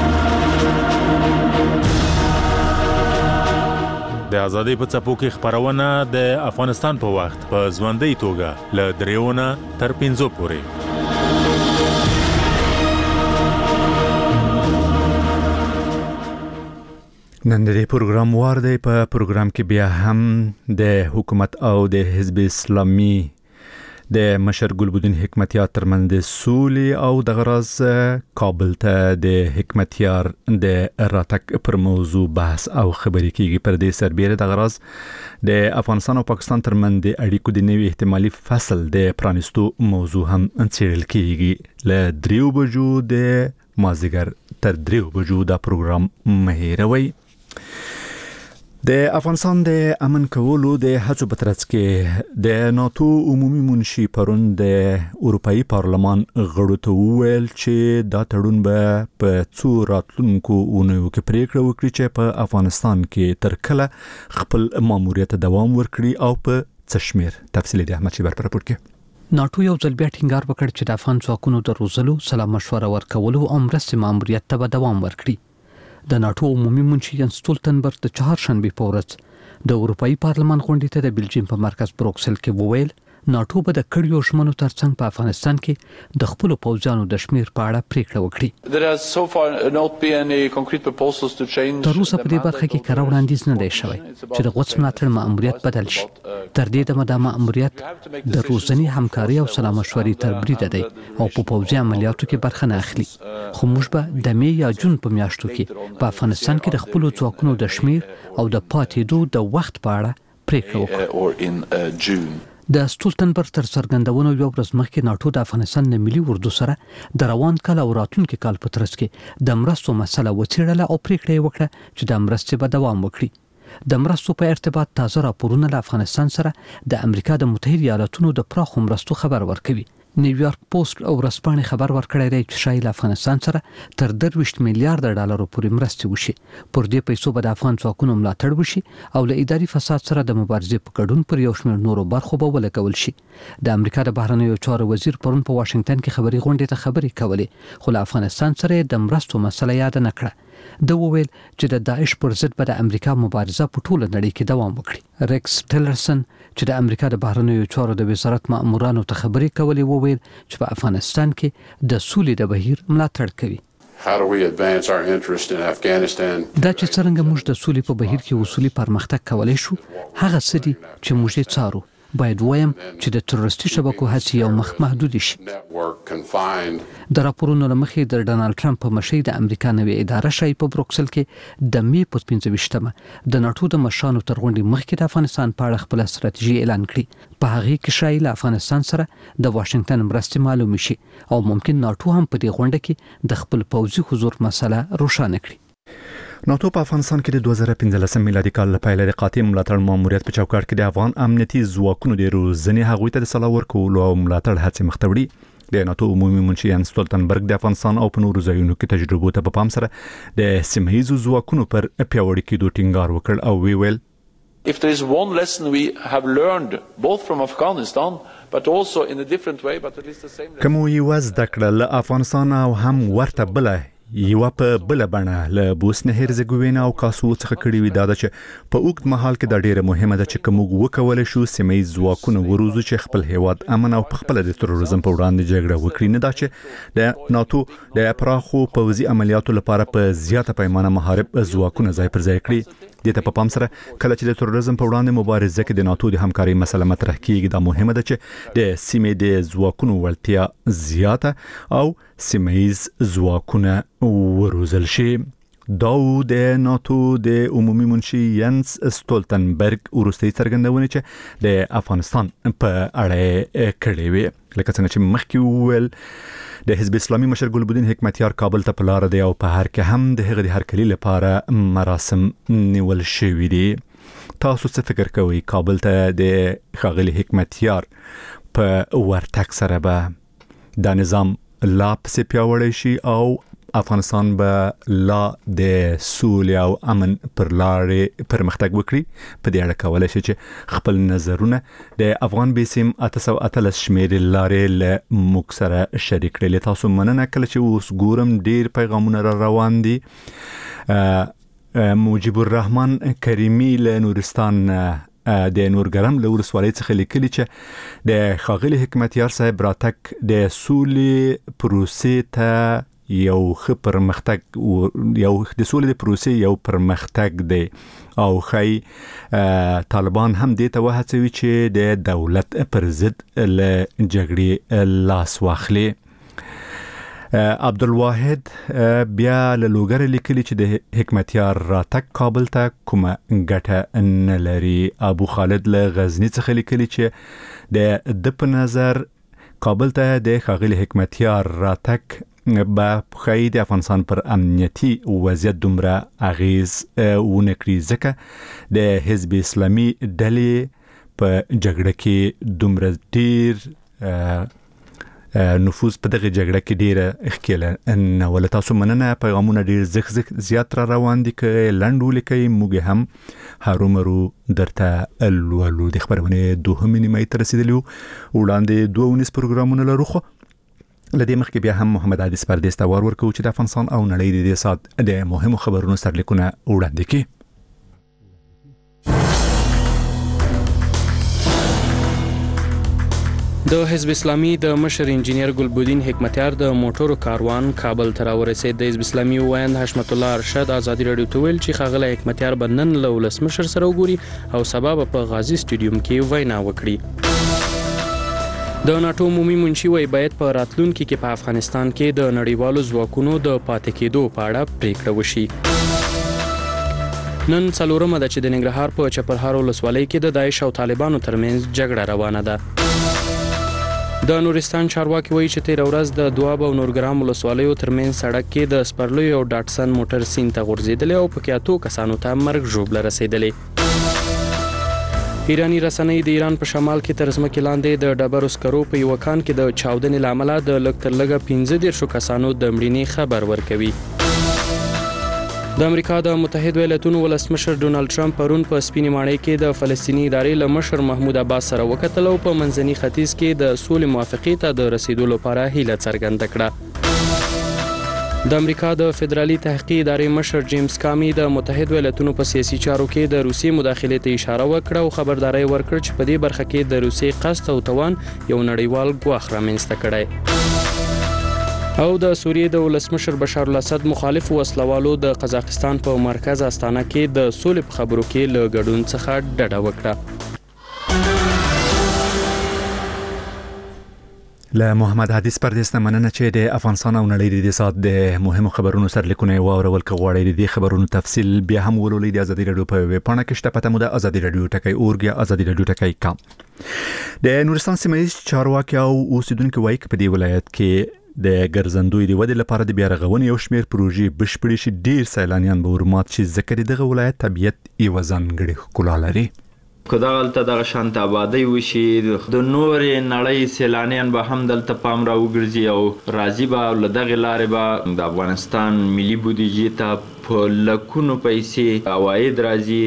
د ازادۍ په څپو کې خبرونه د افغانستان په وخت په ژوندۍ توګه ل دریونه تر 5 پورې. نن د پروګرام وار دی. په پروګرام کې بیا هم د حکومت او د حزب اسلامي د مشر ګلبدین حکمتیار ترمنځ د سولې او د غراز کابل ته د حکمتیار د راتګ پر موضوع بحث او خبرې کیږي. پر دې سربېره د غراز د افغانستان او پاکستان ترمنځ د اړیکو د نوي احتمالي فصل د پرانستو موضوع هم څېړل کیږي. ل 3 بجو د مازیګر تر 3 بجو دا پروګرام مهیروي. د افغانستان د امن کولو د هڅو په ترڅ کې د ناتو عمومي منشي پرون د اروپאי پارلمان غړو ته وویل چې دا تړون به په څو راتلونکو اونیو کې پریکړه وکړي چې په افغانستان کې تر کله خپل ماموریت دوام ورکړي او په څشمیر. تفصیل د احمد شیبر پر راپور کې. ناتو یو ځل بیا ټینګار وکړ چې د افغان ځواکونو د روزلو، سلا مشوره ورکولو او مرستې ماموریت ته به دوام ورکړي. د ناتو عمومي منشي یانس سټولتنبرګ د چهارشنبه په ورځ د اروپאי پارلمان غونډې ته د بلجیم په مرکز بروکسل کې وویل ناتو به د کړیو ژمنو ترڅنګ په افغانستان کې د خپل پوځیانو د شمیر په اړه پریکړه وکړي. تر اوسه په دې برخه کې کار وړاندیز نه دی شوی چې د غوڅ ملاتړ ماموریت بدل شي. تر دې دمه د ماموریت د روزنی همکاري او سلا مشورې تر برید دی او په پوځي عملیاتو کې برخه نه اخلي. خو موږ به د می یا جون په میاشتو کې په افغانستان کې د خپل ځواکونو د شمیر او د پاتېدو د وخت په اړه پریکړه وکړو. د سټولتنبرګ تر څرګندونو یو ورځ مخکې ناتو د افغانستان د ملي اردو سره د روان کال او راتلونکي کال په ترڅ کې د مرستو مسله وڅېړله او پریکړه وکړه چې د مرستې به دوام وکړي. د مرستو په ارتباط تازه راپورونه له افغانستان سره د امریکا د متحده ایالاتونو د پراخو مرستو خبر ورکوي. نیویارک پوسټ او ورځپاڼې خبر ورکړی دی چې شاید افغانستان سره تر 23 میلیارډ ډالر پورې مرستې وشي. پر دې پیسو به د افغان ځواکونو ملاتړ وشي او له اداري فساد سره د مبارزې په ګډون پر یو شمېر نورو برخو به ولګول شي. د امریکا د بهرنیو چارو وزیر پرون په واشنگټن کې خبري غونډې ته خبرې کولې، خو له افغانستان سره د مرستو مسله یاد نه کړه. د وویل چې د داعش پر ضد به د امریکا مبارزه په ټوله نړۍ کې دوام وکړي. ریکس ټیلرسن چې د امریکا د بهرنیو چارو د وزارت مامورانو ته خبرې کولې وویل چې په افغانستان کې د سولې د بهیر ملاتړ کوي. دا چې څنګه موږ د سولې په بهیر کې اصولي پرمختګ کولای شو هغه څه دي چې موږ یې څارو. باید وایم چې د تروریستي شبکو هڅې یو مخ محدود شي. د راپورونو لمخې د ډانلډ ټرمپ په مشرۍ د امریکا نوې اداره شای په بروکسل کې د می په 15مه د ناتو د مشرانو تر غونډې مخکې د افغانستان په اړه خپل ستراتیژي اعلان کړي. په هغه کې شای له افغانستان سره د واشنگټن مرستې معلوم شي او ممکن ناتو هم په دې غونډه کې د خپل پوځي حضور مسله روښانه کړي. ناتو په افغانستان کې د 2015 میلادي کال لپاره د قاطع ملاتړ ماموریت په چوکاټ کې د افغان امنیتي ځواکونو د روزنې هغوی ته د سلا ورکولو او ملاتړ هڅې مخ ته وړي. د ناتو عمومي منشي یانس سټولتنبرګ د افغانستان او په نورو ځایونو کې تجربو ته په پام سره د سیمه‌ییزو ځواکونو پر پیاوړي کېدو ټینګار وکړ او ویل If there is one lesson we have learned both from Afghanistan but also in a different way but at least the same lesson. کوم یو زده کړل له افغانستان او هم ورته بل یو په بل بڼه له بوسنه هرزګوینا او کاسو څخه کړي وي دا چې په اوږد مهال کې دا ډیره مهمه ده چې کوم وکولای شو سیمه‌ییز ځواکونه وروزو چې خپل هیواد امن او خپل د تروریزم په وړاندې جګړه وکړي، نه دا چې د ناتو د پراخو پوځي عملیاتو لپاره په زیاته پیمانه محارب ځواکونه ځای پر ځای کړي. د ته په پام سره کله چې د تروریزم په وړاندې مبارزه کې د ناتو د همکاري مسله مطرح کیږي، دا مهمه ده چې د سیمې د ځواکونو وړتیا زیاته او سیمه‌ییز ځواکونه وروزل شي. دا د ناتو د عمومي منشي یانس سټولتنبرګ وروستي څرګندونه چې د افغانستان په اړه کړې وي. لکه څنګه چې مخکې وویل د حزب اسلامي مشر ګلبدین حکمتیار کابل ته په لار دی او په هر کې هم د هغه د هرکلي لپاره مراسم نیول شوي دي. تاسو څه فکر کوئ کابل ته د ښاغلي حکمتیار په ورتګ سره به دا نظام لا پسې پیاوړی شي او افغانستان به لا د سولې او امن پر لارې پرمختګ وکړي؟ په دې اړه کولای شي چې خپل نظرونه د افغان بیسیم 813 شمیرې لارې له موږ سره شریک کړئ. تاسو مننه. کله چې اوس ګورم ډیر پیغامونه را روان دي. موجب الرحمن کریمی له نورستان د نورګرم له ولسوالۍ څخه لیکلي چې د ښاغلي حکمتیار صاحب راتګ د سولې پروسې ته یو ښه پرمختګ یو د سولې د پروسې یو پرمختګ دی او خی طالبان هم دې ته وهڅوي چې د دولت پر ضد له جګړې لاس واخلي. عبدالواحد بیا له لوګر لیکلي چې د حکمتیار راتګ کابل ته کومه ګټه نه لري. ابو خالد له غزنی څخه لیکلي چې د په نظر کابل ته د ښاغلي حکمتیار راتګ با خی د افغانستان پر امنیتی وضعیت دومره اغیز ونه کړي ځکه د حزب اسلامي ډلې په جګړه کې دومره ډیر نفوذ په دغه جګړه کې ډیره اخکیله نه ول. تاسو مننه. پیغامونه ډیر زیات را روان دي که لنډ ولیکئ موږ هم هرومرو درته الولو. د خبرونه دوهمې نیمه ته رسیدلو. وړاندې 2 پروګرامونه لرو خو لدې مخکې بیا هم محمد عادل پردیس ته ورکو چې د افغانستان او نړۍ د دې سات د مهمو خبرونو سرلیکونه وړاندې کړي. د حزب اسلامي د مشر انجینیر ګلبدین حکمتیار د موټرو کاروان کابل ته راورسید. د حزب اسلامي ویاند حشمت الله ارشد ازادي رادیو ته ویل چې ښاغلی حکمتیار به نن له ولسمشر سره وګوري او سبا به په غازي سټیډیوم کې وینا وکړي. د ناتو عمومي منشي وی باید په راتلونکي کې په افغانستان کې د نړیوالو ځواکونو د پاتې کېدو په اړه پریکړه وشي. نن څلورمه ده چې د ننګرهار په چپرهار ولسوالۍ کې د داعش او طالبانو ترمنځ جګړه روانه ده. د نورستان چارواکي وایي چې تیر ورځ د دواب او نورګرام ولسوالیو ترمنځ سړک کې د سپرلیو او ډاټسن موټر سیند ته غورځېدلی او پکې 8 کسانو ته مرګ ژوبله رسېدلې. ایرانی رسنۍ د ایران په شمال کې تر ځمکې لاندې د ډبرو سکرو په یو کان کې د چاودنې له امله د لږ تر لږه 15 کسانو د مړینې خبر ورکوي. د امریکا د متحد ایالاتونو ولسمشر ډونالد ټرمپ پرون په سپینې ماڼۍ کې د فلسطیني ادارې له مشر محمود عباس سره وکتل او په منځني ختیځ کې د سولې موافقې ته د رسیدو لپاره هیله څرګنده کړه. د امریکا د فدرالي تحقیق ادارې مشر جیمز کامی د متحد ایالاتونو په سیاسي چارو کې د روسیې مداخلې ته اشاره وکړه او خبرداري ورکړه چې په دې برخه کې د روسیې قصد او توان یو نړیوال ګواښ رامنځته کړی. او د سوریې د ولسمشر بشار الاسد مخالف وسلوالو د قزاقستان په مرکز استانه کې د سولې په خبرو کې له ګډون څخه ډډه وکړه. له محمد حدیث پردیس نه مننه چې د افغانستان او نړۍ د سات د مهمو خبرونو سرلیکونه واورول کغواړي. د خبرونو تفصیل بیا هم ولولئ د ازادي رادیو په ویب پاڼه کې شته. پته مو د ازادي رادیو ټکی اورګ یا ازادي رادیو ټکی کام. د نورستان سیمه ییز چارواکي او اوسیدونکو وایي په دې ولایت کې د ګرځندوی د ودې لپاره د بیا رغونې یو شمېر پروژې بشپړې شي. ډیر سیلانیان به ورمات شي ځکه دغه ولایت طبیعت یو ځانګړې ښکلا لري. که دغلته دغه شانت آبادی وشي د نورې نړۍ سیلانیان به هم دلته پام را وګرځي او راځي به له دغې لارې به د افغانستان ملي بودیجې ته په لکونو پیسې عواید راځي.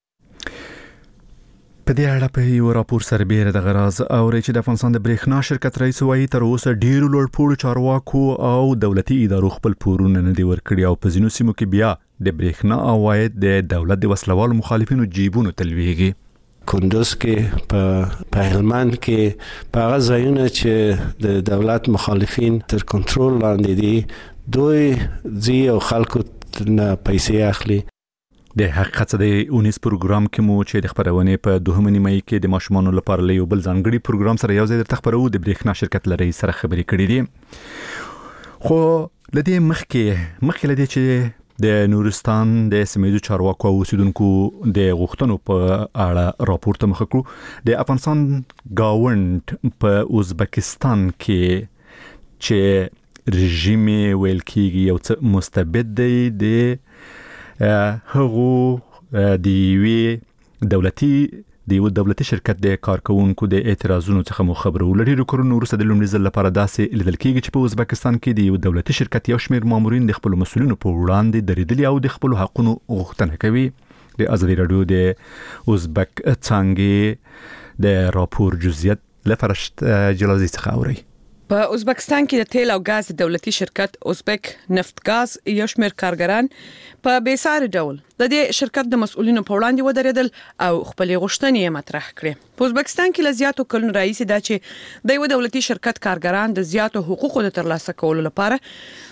په دې اړه په یو راپور سربېره د غراز اوري چې د افغانستان د برېښنا شرکت رئیس وایي تر اوسه ډیرو لوړپوړو چارواکو او دولتي ادارو خپل پورونه نه دي ورکړي او په ځینو سیمو کې بیا د برېښنا عواید د دولت د وسلوالو مخالفینو جیبونو ته لویږي. کندوز کې په هلمند کې په هغه ځایونه چې د دولت مخالفین تر کنټرول لاندې دي دوی ځي او خلکو نه پیسې اخلي. د حقیقت د 19 پروګرام کې مو چې د خبرونه په دوهمه نیمه کې د ماشومانو لپاره له یو بل ځانګړي پروګرام سره یو ځای درته خبرو د برېښنا شرکت لري سره خبرې کړې دي. خو لدې مخکې لدې چې د نورستان د سیمه ییزو چارواکو او اوسیدونکو د غوښتنو په اړه راپور ته مخ کړو. د افغانستان گاوند په ازبکستان کې چې رژیم ویل کېږي یو څه مستبد دی د هغو د وی د یو دولتي شرکت د کارکونکو د اعتراضونو څخه مو خبرو لري. کورونو وروسته د لومړي ځل لپاره داسې لیدل کېږي چې په ازبکستان کې د یو دولتي شرکت یو شمېر مامورین د خپل مسؤلینو په وړاندې درېدلي او د خپل حقونو غوښتنه کوي. د ازادي رادیو د ازبک څانګې د راپور جزئیات لفرشت جلازي څخه اوري. په ازبکستان کې د تیل او غاز دولتي شرکت ازبک نفت غاز یو شمېر کارګران په بیسار ډول د دې شرکت د مسؤلینو په وړاندې ودرېدل او خپل غوښتنې مطرح کړې. په ازبکستان کې لزیاتو کلونو راځي دا چې د یو دولتي شرکت کارګران د زیاتو حقوقو د ترلاسه کولو لپاره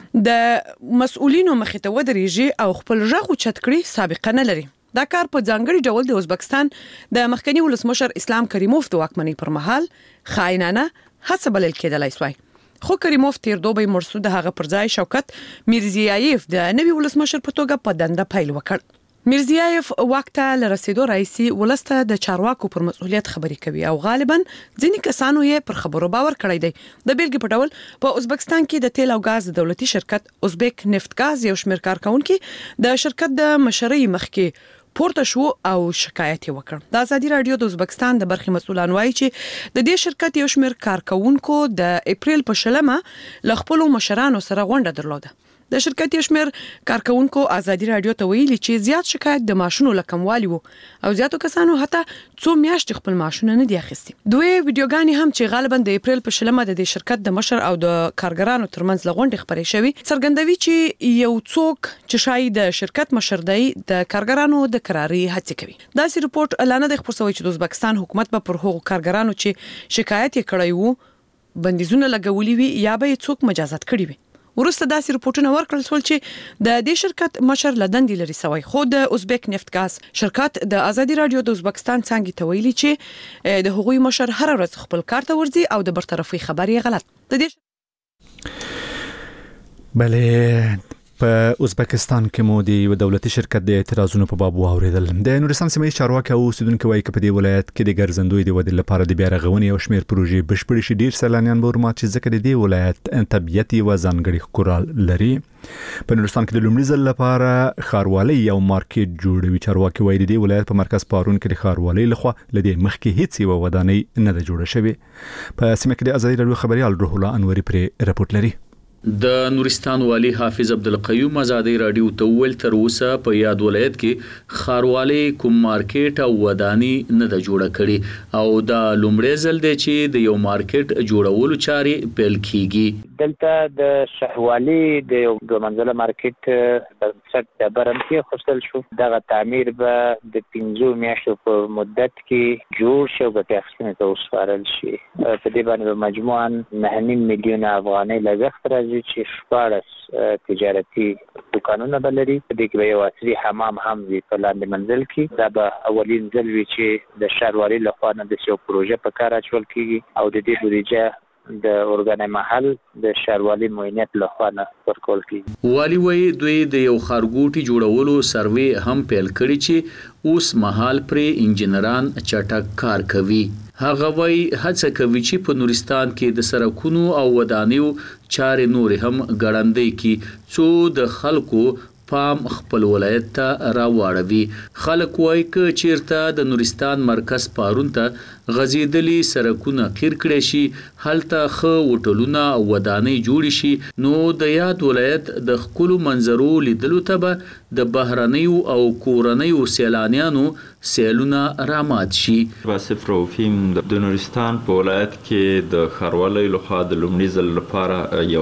د مسؤلینو مخې ته ودرېږي او خپل ژغ اوچت کړي سابقه نه لري. دا کار په ځانګړي ډول د ازبکستان د مخکنی ولسمشر اسلام کریموف د واکمنۍ پر مهال خاینانه هڅه بلل کېدلای شوی. خو کریموف تیر دوبی مرسود هغه پر ځای شوکت میرزیایف د نوي ولسمشر په توګه په دنده پیل وکړ. میرزیایف وخت له رسیدو رئیسي ولسته د چارواکو پر مسؤلیت خبري کوي او غالبا ځینې کسانو یې پر خبرو باور کړی دی. د بیلګې په ډول په ازبکستان کې د تیل او غاز دولتي شرکت ازبک نفت غاز یو شمېر کارکونکو د شرکت د مشرۍ مخکې پورته شو او شکایت وکړ. د ازادي رادیو د ازبکستان د برخې مسؤلان وایي چې د دې شرکت یو شمېر کارکونکو د اپریل په شلمه له خپل مشرانو سره غونډه درلوده. د شرکت یو شمېر کارکونکو ازادي رادیو ته ویلي چې زیات شکایت د ماشونو لکموالي وو او زیاتو کسانو حتی څو میاشتې خپل ماشونه نه دي اخیستي. دوی ویډیوګانې هم چې غالبا د اپریل په شلمه د دې شرکت د مشر او د کارګرانو ترمنځ لغونډې خبرې شوي څرګندوي چې یو څوک چې شاید د شرکت مشر دی د کارګرانو د قراري هڅه کوي. دا سی رپورت اعلان د خبرسوي چې د ازبکستان حکومت به پر هغو کارګرانو چې شکایت یې کړی وو بندیزونه لګولي وي یا به څوک مجازات کړي وي. ورسته داسې رپورټونه ورکړل شول چې د دې شرکت مشر لدندې لري سوی. خو د ازبک نفت غاز شرکت د ازادي رادیو د ازبکستان څنګه ته ویلي چې د هغوی مشر هر ورځ خپل کار ته ورځي او د برطرفي خبري غلط. د دې بله په ازبکستان کې مو د یو دولتي شرکت د اعتراضونو په باب واوریدل. د نورستان سیمې چارواکي او اوسیدونکو وایي چې په دې ولایت کې د ګرځندوی د ودې لپاره د بیا رغونې او شمېر پروژې بشپړې شي. ډیر سیلانیان به ورمات چې ځکه د دې ولایت طبیعت یو ځانګړي ښکلا لري. په نورستان کې د لومړي ځل لپاره ښاروالۍ یو مارکیټ جوړوي. چارواکي وایي د دې ولایت په مرکز پارون کې د ښاروالۍ لخوا لدې مخکې هیڅ یو ودانۍ نه ده جوړه شوې. په سیمه کې د ازادي رادیو خبريال روح الله انوري پر رپورټ لري. د نورستان والی حافظ عبدالقیوم ازادي رادیو ته ویل تر اوسه په یاد ولایت کې ښاروالۍ کوم مارکیټ او وداني نه ده جوړه کړې او دا لومړی ځل دی چې د یو مارکیټ جوړولو چارې پیل کیږي. دلته د شهوالي د یو دوه منزله مارکیټ بنسټ د برم کې خپل شو. دغه تعمیر به د 15 میاشتو په مدت کې جوړ شو او ګټه اخیستنې ته وسپارل شي. په دې باندې مجموعاً 9.5 میلیونه افغانۍ لګښت راځي چې 14 تجارتي دکانونه بلري. په دې کې به یو عصري حمام هم وي په لاندې منزل کې. دا به اولین ځل وي چې د ښاروالۍ لخوا نه د یو پروژه په کار اچول کیږي او د دې بودیجه د اورګاني محل د ښاروالۍ معاینات لخوا نه ورکول کیږي. والی وایي دوی د یو خارګوټي جوړولو سروې هم پیل کړی چې اوس مهال پرې انجنیران چټک کار کوي. هغه وایي هڅه کوي چې په نورستان کې د سړکونو او ودانیو چارې نور هم ګړندۍ کی څو د خلکو پام خپل ولایت ته راوړوي. خلک وایي چې چیرته د نورستان مرکز پارون ته غزیدلی سړکونه قیر کړي شي هلته خو وټلونه او ودانۍ جوړ شي نو د یاد ولایت د خپل منظرو لیدلو ته به د بهرنیو او کورنیو سیلانیانو سیلونه رامات شي. واسف روفیم د نورستان په ولایت کې د ښاروالۍ لخوا د لومړي ځل لپاره یو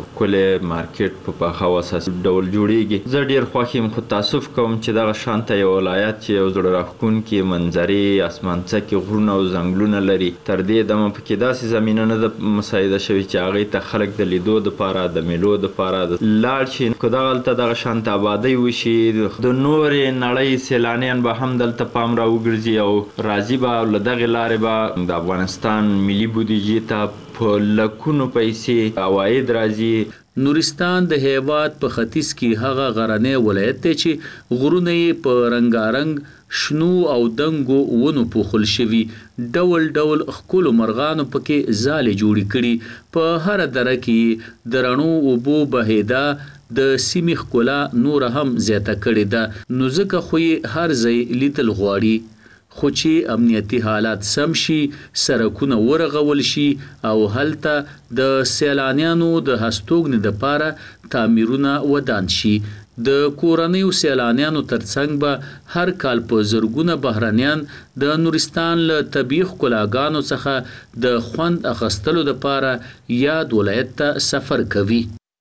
کله مارکیټ په خاص ډول جوړیږي. زه ډیر خوښ یم خو تاسف کوم چې دغه شانته یو ولایت چې یو زړه راښکونکي منظرې اسمانڅکي غرونه او ځنګلونه لري تر دې دمه پکې داسې زمینه نه ده مساعده شوې چې هغې ته خلک د لیدو دپاره د میلو دپاره لاړ شي. که دغلته دغه شانته آبادۍ وشي د نورې نړۍ سیلانیان به هم دلته پام راوګرځي او راځي به او له دغې لارې به د افغانستان ملي بودیجې ته په لکونو پیسې عواید راځي. نورستان د هیواد په ختیځ کې هغه غرنی ولایت دی چې غرونه یې په رنګارنګ شنو او دنګو ونو پوښل شوي. ډول ډول ښکلو مرغانو پکې ځالې جوړې کړي. په هره دره کې د رڼو اوبو بهیدا د سیمې ښکلا نور هم زیاته کړې ده نو ځکه خو یې هر ځای لیدل غواړي. خو چې امنیتي حالات سم شي سرکونه ورغول شي او هلته د سیلانیانو د هستوګنې لپاره تعمیرونه ودان شي. د کورنیو سیلانیانو ترڅنګ به هر کال په زرګونه بهرانيان د نورستان له طبيعي ښکلاګانو څخه د خوند اخیستلو لپاره یاد ولایت ته سفر کوي.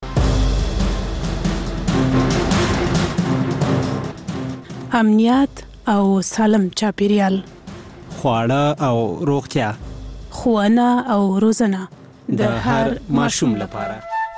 امنیت او سالم چاپیریال، خواړه او روغتیا، ښوونه او روزنه د هر ماشوم لپاره.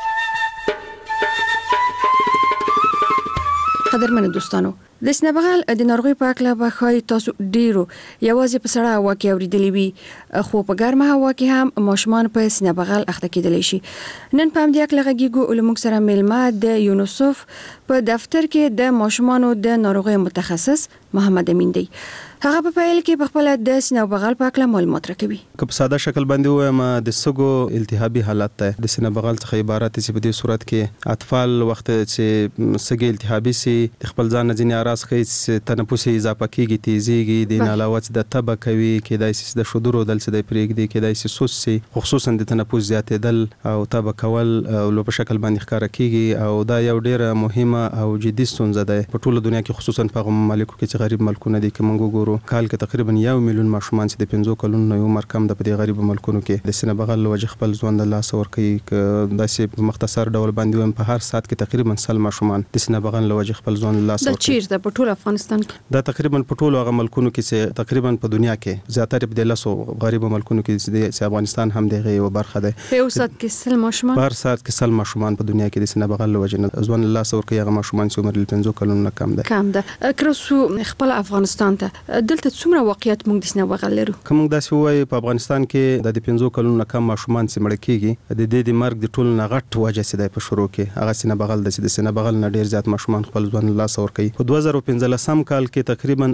قدرمن دوستانو، د سینه‌بغل د ناروغي په اړه به خای تاسو ډیرو یوازې په سړه هوا کې اوریدلی وي، خو په ګرمه هوا کې هم ماشومان په سینه‌بغل اخته کېدلی شي. نن په همدې اړه غږیږو علوم سره میلمه د یونیسف په دفتر کې د ماشومانو د ناروغي متخصص محمد امین دی. هغه په پیل کې په خپل د سینه‌بغل په اړه معلومات راکوي. که په ساده شکل باندې وایم، د سګو التهابي حالت ته د سینه‌بغل څخه عبارت چې په دې صورت کې اطفال وخت چې سګي التهابي سي د خپل ځان ځینې اراس کوي، تنفسي اضافه کیږي، تیزیږي، د علاوه د تبه کوي، کېدای شي د شودرو دل څه د پریګدي، کېدای شي سوس سي، خصوصا د تنفس زیاتېدل او تبه کول لو په شکل باندې ښکار کیږي او دا یو ډیره مهمه او جدي ستونزه ده په ټوله دنیا کې، خصوصا په مملکتو کې چې غریب ملکونه دي. کوم ګورو کال کې تقریبا 1 میلیون ماشومان چې د 50 کلونو نه عمر کم د په دې غریب ملکونو کې د سینه‌بغل لوجه خپل ژوند له لاس ورکوي. داسې په مختصر ډول باندې وایم په هر سات کې تقریبا 100 ماشومان د سینه‌بغل لوجه خپل ژوند له لاس ورکوي. د چیرته په ټول افغانستان کې دا تقریبا په ټولو هغه ملکونو کې چې تقریبا په دنیا کې زیاتره په لاسو غریب ملکونو کې چې افغانستان هم دغه یو برخه ده. په یو سات کې 100 ماشومان په هر سات کې 100 ماشومان په دنیا کې د سینه‌بغل لوجه نه ژوند له لاس ورکوي. هغه ماشومان چې عمر له 50 کلونو نه کم ده. کرسو خپل افغانستان ته دلته څومره واقعیت موږ د سینه‌بغل لرو؟ کوم داسې وایي په افغانستان کې د 50 کلونو نه کم ماشومان چې مړ کیږي، د دې د مرګ د ټولو نه غټ وجه سي د په شروع کې هغه سینه‌بغل د سینه‌بغل نه ډیر زیات ماشومان خپل ژوند له لاس ورکوي. په 2015 کال کې تقریبا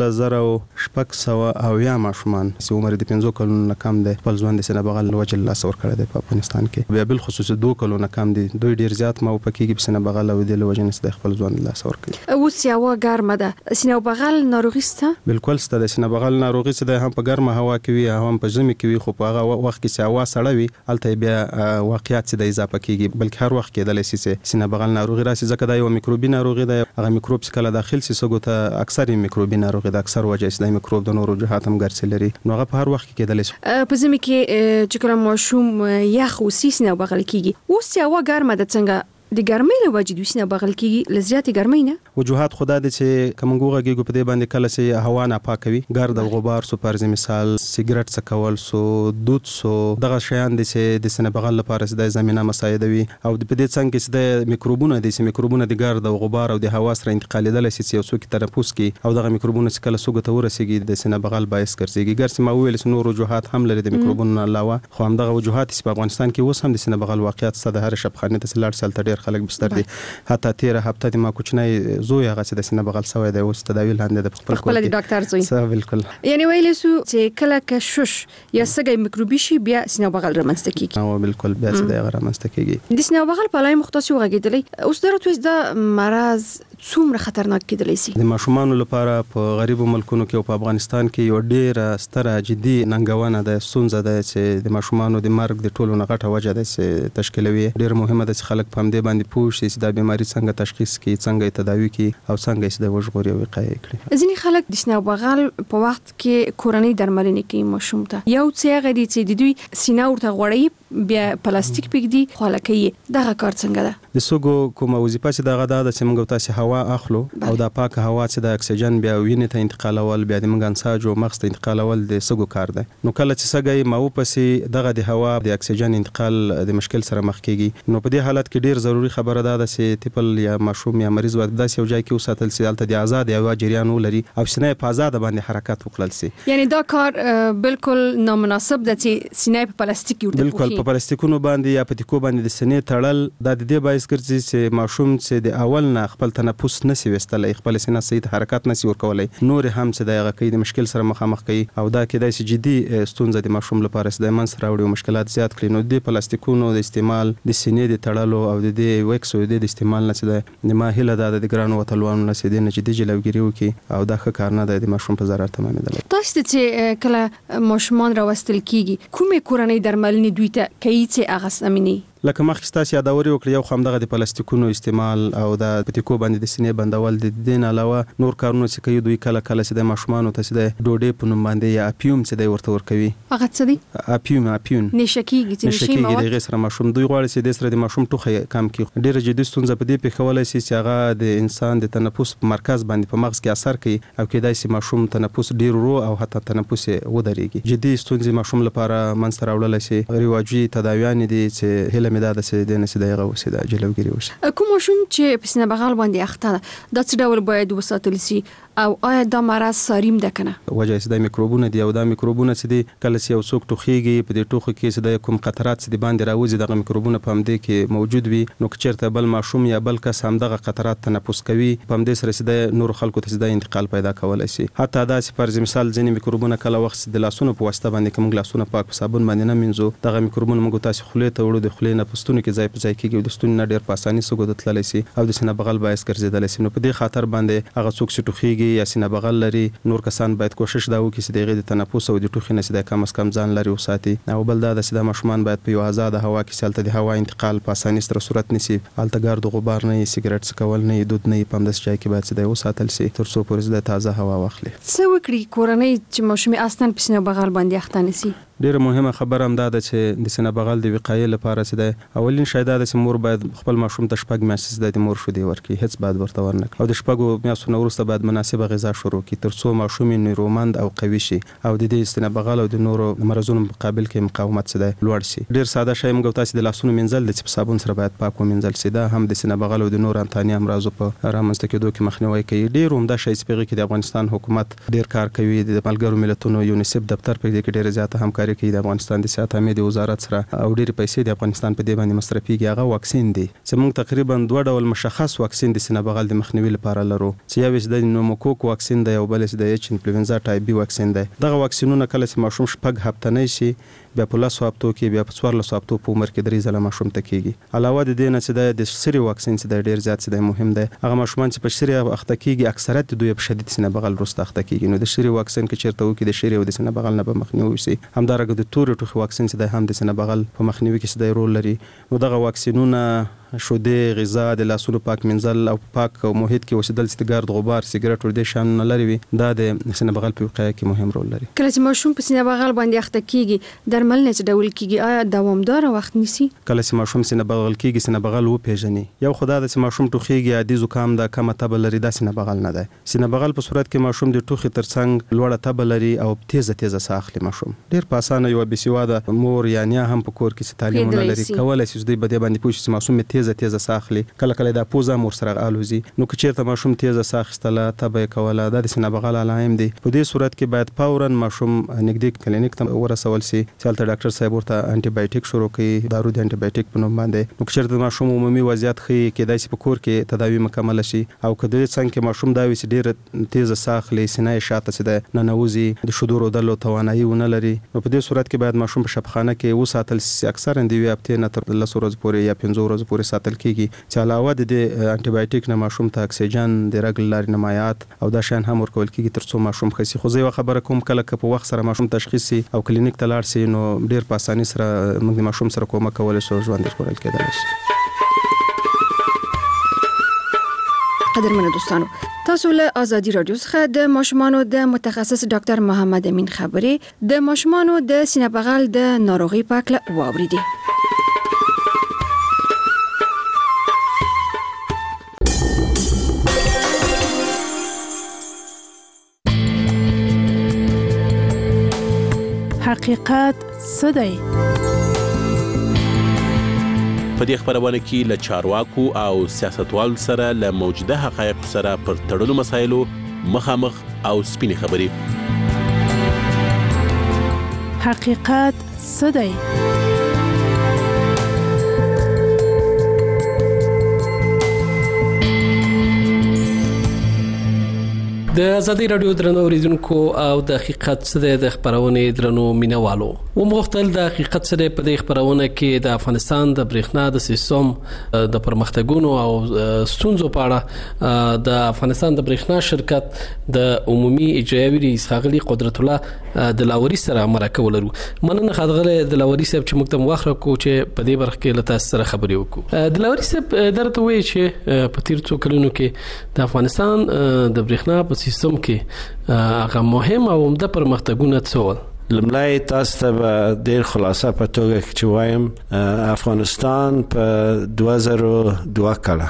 8600 او یا ماشومان چې عمر د 50 کلونو نه کم دي خپل ژوند د سینه‌بغل له وجه لاس ورکړی دی په افغانستان کې. بیا بل خصوص 2 کلونو کم دي، دوی ډیر زیات مو پکېږي په سینه‌بغل او د لوجه نه خپل ژوند لاس ورکوي. اوس یو ګرمه ده، سینه‌بغل ناروغي سته؟ بالکل سته. د سینه‌بغل ناروغي سته هم په ګرمه هوا کې وي هم په ژمي کې وي، خو په هغه وخت کې چې هوا سړه وي الته بیا واقعیت د اضافه کیږي، بلکې هر وخت کې د لسی سینه‌بغل ناروغي راسي ځکه دا یو میکروبي ناروغي ده. هغه میکروب چې کله داخل سي سګو ته اکثر میکروبي ناروغي ده، اکثر وجه د میکروب د نورو جهات هم ګرځي لري، نو هغه په هر وخت کې کېدلی شي. په ژمي کې چې کله ماشوم یخ وسی سینه‌بغل کیږي، اوس یو ګرمه ده، څنګه د ګرمۍ له وجې د سینه‌بغل کېږي؟ لزیاتې ګرمۍ نه وجوهات خدا دي چې کومګو غږیږي په دې باندې کله چې هوا نه پاکوي، ګرد او غبار سو پر مثال سیګریټ څکول سو دود سو دغه شیان دي چې د سینه‌بغل لپاره د زمينه مساعده وي او د دې څنګه چې د میکروبونه دي چې میکروبونه د ګرد او غبار او د هوا سره انتقالېدل شي چې څوک تنفس کوي او دغه میکروبونه چې کله سوګ ته ورسیږي د سینه‌بغل باعث ګرځي. ګرځي ما ویل چې نور وجوهات هم لري د میکروبونو علاوه، خو هم دغه وجوهات چې په افغانستان کې اوس هم د سینه‌بغل واقعیت ست د هر شبخانه ته لاړ سال ډیر خلک بستر دي. حتی 13 هفته د ما کوچنی زوی هغه چې د سینه‌بغل سوی دی اوس تداوی لاندې د خپل د ډاکټر زوی صح بالکل. یعنی ویل سو چې کله کشش یا سګي میکروبي شي بیا سینه‌بغل رامنځته کیږي. او بالکل بیا چې د رامنځته کیږي. د سینه‌بغل په لای مختص وغږیدلی اوس درته د مرز څومره خطرناک کېدلی شي؟ د ماشومان لپاره په غریبو ملکونو کې او په افغانستان کې یو ډیره ستره جدي ننګونه ده، ستونزه ده چې د ماشومان د مرګ د ټولو نه غټه وجه ده چې تشکیلوي. ډیر مهمه ده چې خلک په دې باندې پوه شي چې دا بیماری څنګه تشخیص کړي، څنګه تداوي کړي او څنګه چې د وژغوري او وقایې کړي. ځینې خلک د سینه‌بغل په وخت کې کورنۍ درملنه کوي ماشوم ته، یو څه غدي چې د دوی سینه ورته غوړي بیا پلاستیک پکې خاله کوي، دغه کار څنګه ده؟ د سګو کومه وظیفه چې دغه ده چې موږ تاسو هوا اخلو او دا پاکه هوا چې د اکسیجن بیا وینې ته انتقالول بیا د موږ انساج او مغز ته انتقالول د سګو کار ده. نو کله چې سګي ماو پسې دغه د هوا د اکسیجن انتقال د مشکل سره مخ کیږي، نو په دې حالت کې ډیر ضروری خبره ده چې تیپل یا ماشوم یا مریض ود داسې یو ځای کې وساتل سي البته د آزاد هوا جریان ولري او سینې په آزاد باندې حرکت وکړل سي. یعنی دا کار بالکل نامناسب ده چې سینې په پلاستیک یورته بالکل په پلاستیکونو باندې یا په تکو باندې د سینې تړل د دې باعث ګرځي چې ماشوم چې د اول نه خپل تنفس تنفس نسی وستلای خپل سینه صحیح حرکت نسی ورکولای نور هم څه د هغه کې د مشکل سره مخامخ کوي او دا کېدای شي جدي ستونزه د ماشوم لپاره د منځ راوړي او مشکلات زیات کړي. نو د پلاستیکونو د استعمال د سینې د تړلو او د ویکس او د استعمال نه څه د ماهله د ګرانو وتلوانو نه څه د جدي جلوګیری وکي او دا ښه کار نه د ماشوم په ضرر تمامېدل. تاسو چې کله ماشومان راوستل کیږي کومې کورنۍ درملنې دوی ته کوي چې هغه سمینی لکه مخکې تاسو یادوري وکړي یو خامدغه د پلاستیکونو استعمال او د پټیکو باندې د سینې بندول د دین علاوه نور کارونه چې کوي دوی کله کله چې د ماشومان ته چې د ډوډۍ په نوم باندې یا اپیوم چې د ورته ورکوي هغه څه دي اپیوم نشکیږي چې نشي مواد د غیر سره ماشوم دوی غواړي چې د سره د ماشوم ټوخه کم کړي. ډیره جدي ستونزه په دې پیښولای شي چې هغه د انسان د تنفس مرکز باندې په مغز کې اثر کوي او کېدای شي ماشوم تنفس ډیر ورو او حتی تنفس ودرېږي. جدي ستونزې ماشوم لپاره منځ راوړل شي. رواجي تداویان دي چې هله مداد سي د دغه وسیده جلوګیری وشي. کوم ماشوم چې په سینه بغل باندې اخته ده د څه ډول باید وساتل شي او آیا دا مرض ساریم ده کنه؟ وجه چې د میکروبونه دی او دا میکروبونه چې دی کله چې یو څوک ټوخیږي په دې ټوخه کې چې د کوم قطرات چې باندې راوځي دغه میکروبونه په همدې کې موجود وي نو چیرته بل ماشوم یا بل کس هم دغه قطرات تنفس کوي په همدې سره چې د نور خلکو ته د انتقال پیدا کولای شي. حتی دا چې پر مثال ځینې میکروبونه کله وخت د لاسونو په واسطه باندې کوم لاسونه پاک په صابون باندې نه مینځو دغه میکروبونه موږ تاسو خولې ته وړو د خولې نه پستونو کې ځای په ځای کېږي د ستوني نه ډیر په اساني سګو د تللی شي او د سینه بغل باعث ګرځیدلی شي. نو په دې خاطر باندې هغه څوک چې ټوخیږي یا سینه بغل لري نور کسان باید کوشش دا وکړي چې دغه د تنفس او د ټوخي نه کم از کم ځان لري وساتي او بل دا د ماشومان باید په یو آزاد هوا کې سالته د هوا انتقال په اساني سره صورت نسی الته ګرد غبار نه سیګریټ څکول نه دود نه په همداس ځای کې باید د وساتل شي تر څو پرې د تازه هوا واخلي. څه وکړي کورنۍ چې ماشوم اصلا په سینه بغل باندې اخته نسی؟ ډیره مهمه خبره هم ده چې د سینه بغل د وقایې لپاره چې د اولین شای دا چې مور باید خپل ماشوم ته شپږ میاشتې د مور شیدې ورکړي هیڅ باید ورته ورنکړي او د شپږو میاشتو نه وروسته باید مناسبه غذا شروع کړي تر څو ماشوم نیرومند او قوي شي او د دې سینه بغل او د نورو مرزونو مقابل کې مقاومت څه لوړ شي. ډیر ساده شای موږ تاسو د لاسونو منځل د صابون سره باید پاک ومنځل شي. دا هم د سینه بغل او د نورو انتاني امراضو په رامنځته کېدو کې مخنیوي کوي. ډیر عمده شای چې په کې د افغانستان حکومت ډیر کار کوي د ملګرو ملتونو یونیسف دفتر په دې کې ډیر زیاته همکاري کوي د افغانستان د صحت امید وزارت سره او ډېر پیسې د افغانستان په دې باندې مصرفيږي. هغه واکسین دی چې موږ تقریبا دوه ډول مشخص واکسین د سینه بغل د مخنیوي لپاره لرو چې یو د نوموکوک واکسین دی او بل د ایچ انفلوئنزا ټایپ بی واکسین دی. دغه واکسینونه کله چې ماشوم شپږ هفته نه شي بیا په لاسو هفتو کې بیا په 14 هفتو په عمر کې درې ځله ماشوم ته کېږي. علاوه د دې نه چې د سری واکسین چې ډېر زیات چې مهم دی هغه ماشومان چې په سری اخته کېږي اکثریت دوی په شدید سینه بغل وروسته اخته کېږي. نو د سری واکسین کې چیرته وو کې د سری او د سینه بغل نه به مخنیوي شي. همدارنګه د تورې ټوخي واکسین چې هم د سینه بغل په مخنیوي کې څه رول لري. نو دغه واکسینونه شودې غذا د لاسونو پاک منځل او پاک محیط کې اوسېدل چې ګرد غبار سیګریټ ور دي شان نه لري دا د سینه بغل په وقایه کې مهم رول لري. کله چې ماشوم په سینه بغل باندې اخته کیږي درملنه چې ډول کیږي آیا دوامدار وخت نیسي؟ کله چې ماشوم سینه بغل کیږي سینه بغل و پیژني یو خدای د ماشوم ټوخیږي عادي زکام دا کمه تب لري دا سینه بغل نه ده. سینه بغل په صورت کې ماشوم د ټوخي ترڅنګ لوړه تب لري او تیزه ساه اخلي. ماشوم ډیر په اسانه یو بسیواده مور یا نیا هم په کور کې تعلیم نه لري کولای شي د بده باندې پوښتنه ماشوم تیزه ساه اخلي کله د پوزه مور سره الوزي. نو که چیرته ماشوم تیزه ساه اخیستله تبه کوله د سینه بغل علائم دي. په دې صورت کې باید فورا ماشوم نږدې کلینیک ته ورسول شي چې هلته ډاکټر صاحب ورته انټي بایوټیک شروع کړي دارو د انټي بایوټیک په نوم باندې. نو که چیرته ماشوم عمومي وضعیت ښه کېدای شي په کور کې تداوی مکمل شي او که د څنګه کې ماشوم دا وي چې ډیر تیزه ساه اخلي سینه شاته چې د ننوزي د شودو رودلو توانایي ونه لري. نو په دې صورت کې باید ماشوم په شبخانه کې وساتل شي. اکثر اندوی هفته نه تر 10 ورځې پورې یا 15 ورځې پورې ساتل کېږي چې علاوه د انټي بایوټیک نه ماشوم ته اکسیجن د رګ لارې نمایات او دا شان هم ورکول کېږي تر څو ماشوم خسي. خو زه یو خبره کوم کله که په وخت سره ماشوم تشخیص شي او کلینیک ته لاړ شي نو ډیر په اساني سره موږ د ماشوم سره کومک کولای شو ژوند ژغورل کېدای شي. قدرمنو دوستانو تاسو له آزادي رادیو څخه د ماشومانو د متخصص ډاکټر محمد امین خبرې د ماشومانو د سینه بغل د ناروغي په اړه واوریدي. حقیقت څه دی؟ په دې خبرونه کې له چارواکو او سیاستوالو سره له موجوده حقایقو سره پر تړلو مسایلو مخامخ او سپینې خبرې. حقیقت څه دی؟ د ازادي رادیو درنو اوریدونکو او د حقیقت سره د خبرونه درنو مینوالو و مختل د حقیقت سره په د خبرونه کې د افغانستان د برېښنا د سیستم د پرمختګونو او ستونزو په اړه د افغانستان د برېښنا شرکت د عمومي اجرایي رئیس ښاغلي قدرت الله د لاوري سره مرکه ولرو. مننه خاطر د لاوري صاحب چې موږ ته واخره کو چې په دې برخه کې لته سره خبرې وکړو. د لاوري صاحب درته وایي چې په تیر څو کلونو کې د افغانستان د برېښنا په سیستم کې هغه مهم او عمده پرمختګونه څه لمړی تاسو ته ډېر خلاصه په توګه چې وایم افغانستان په 2002 کال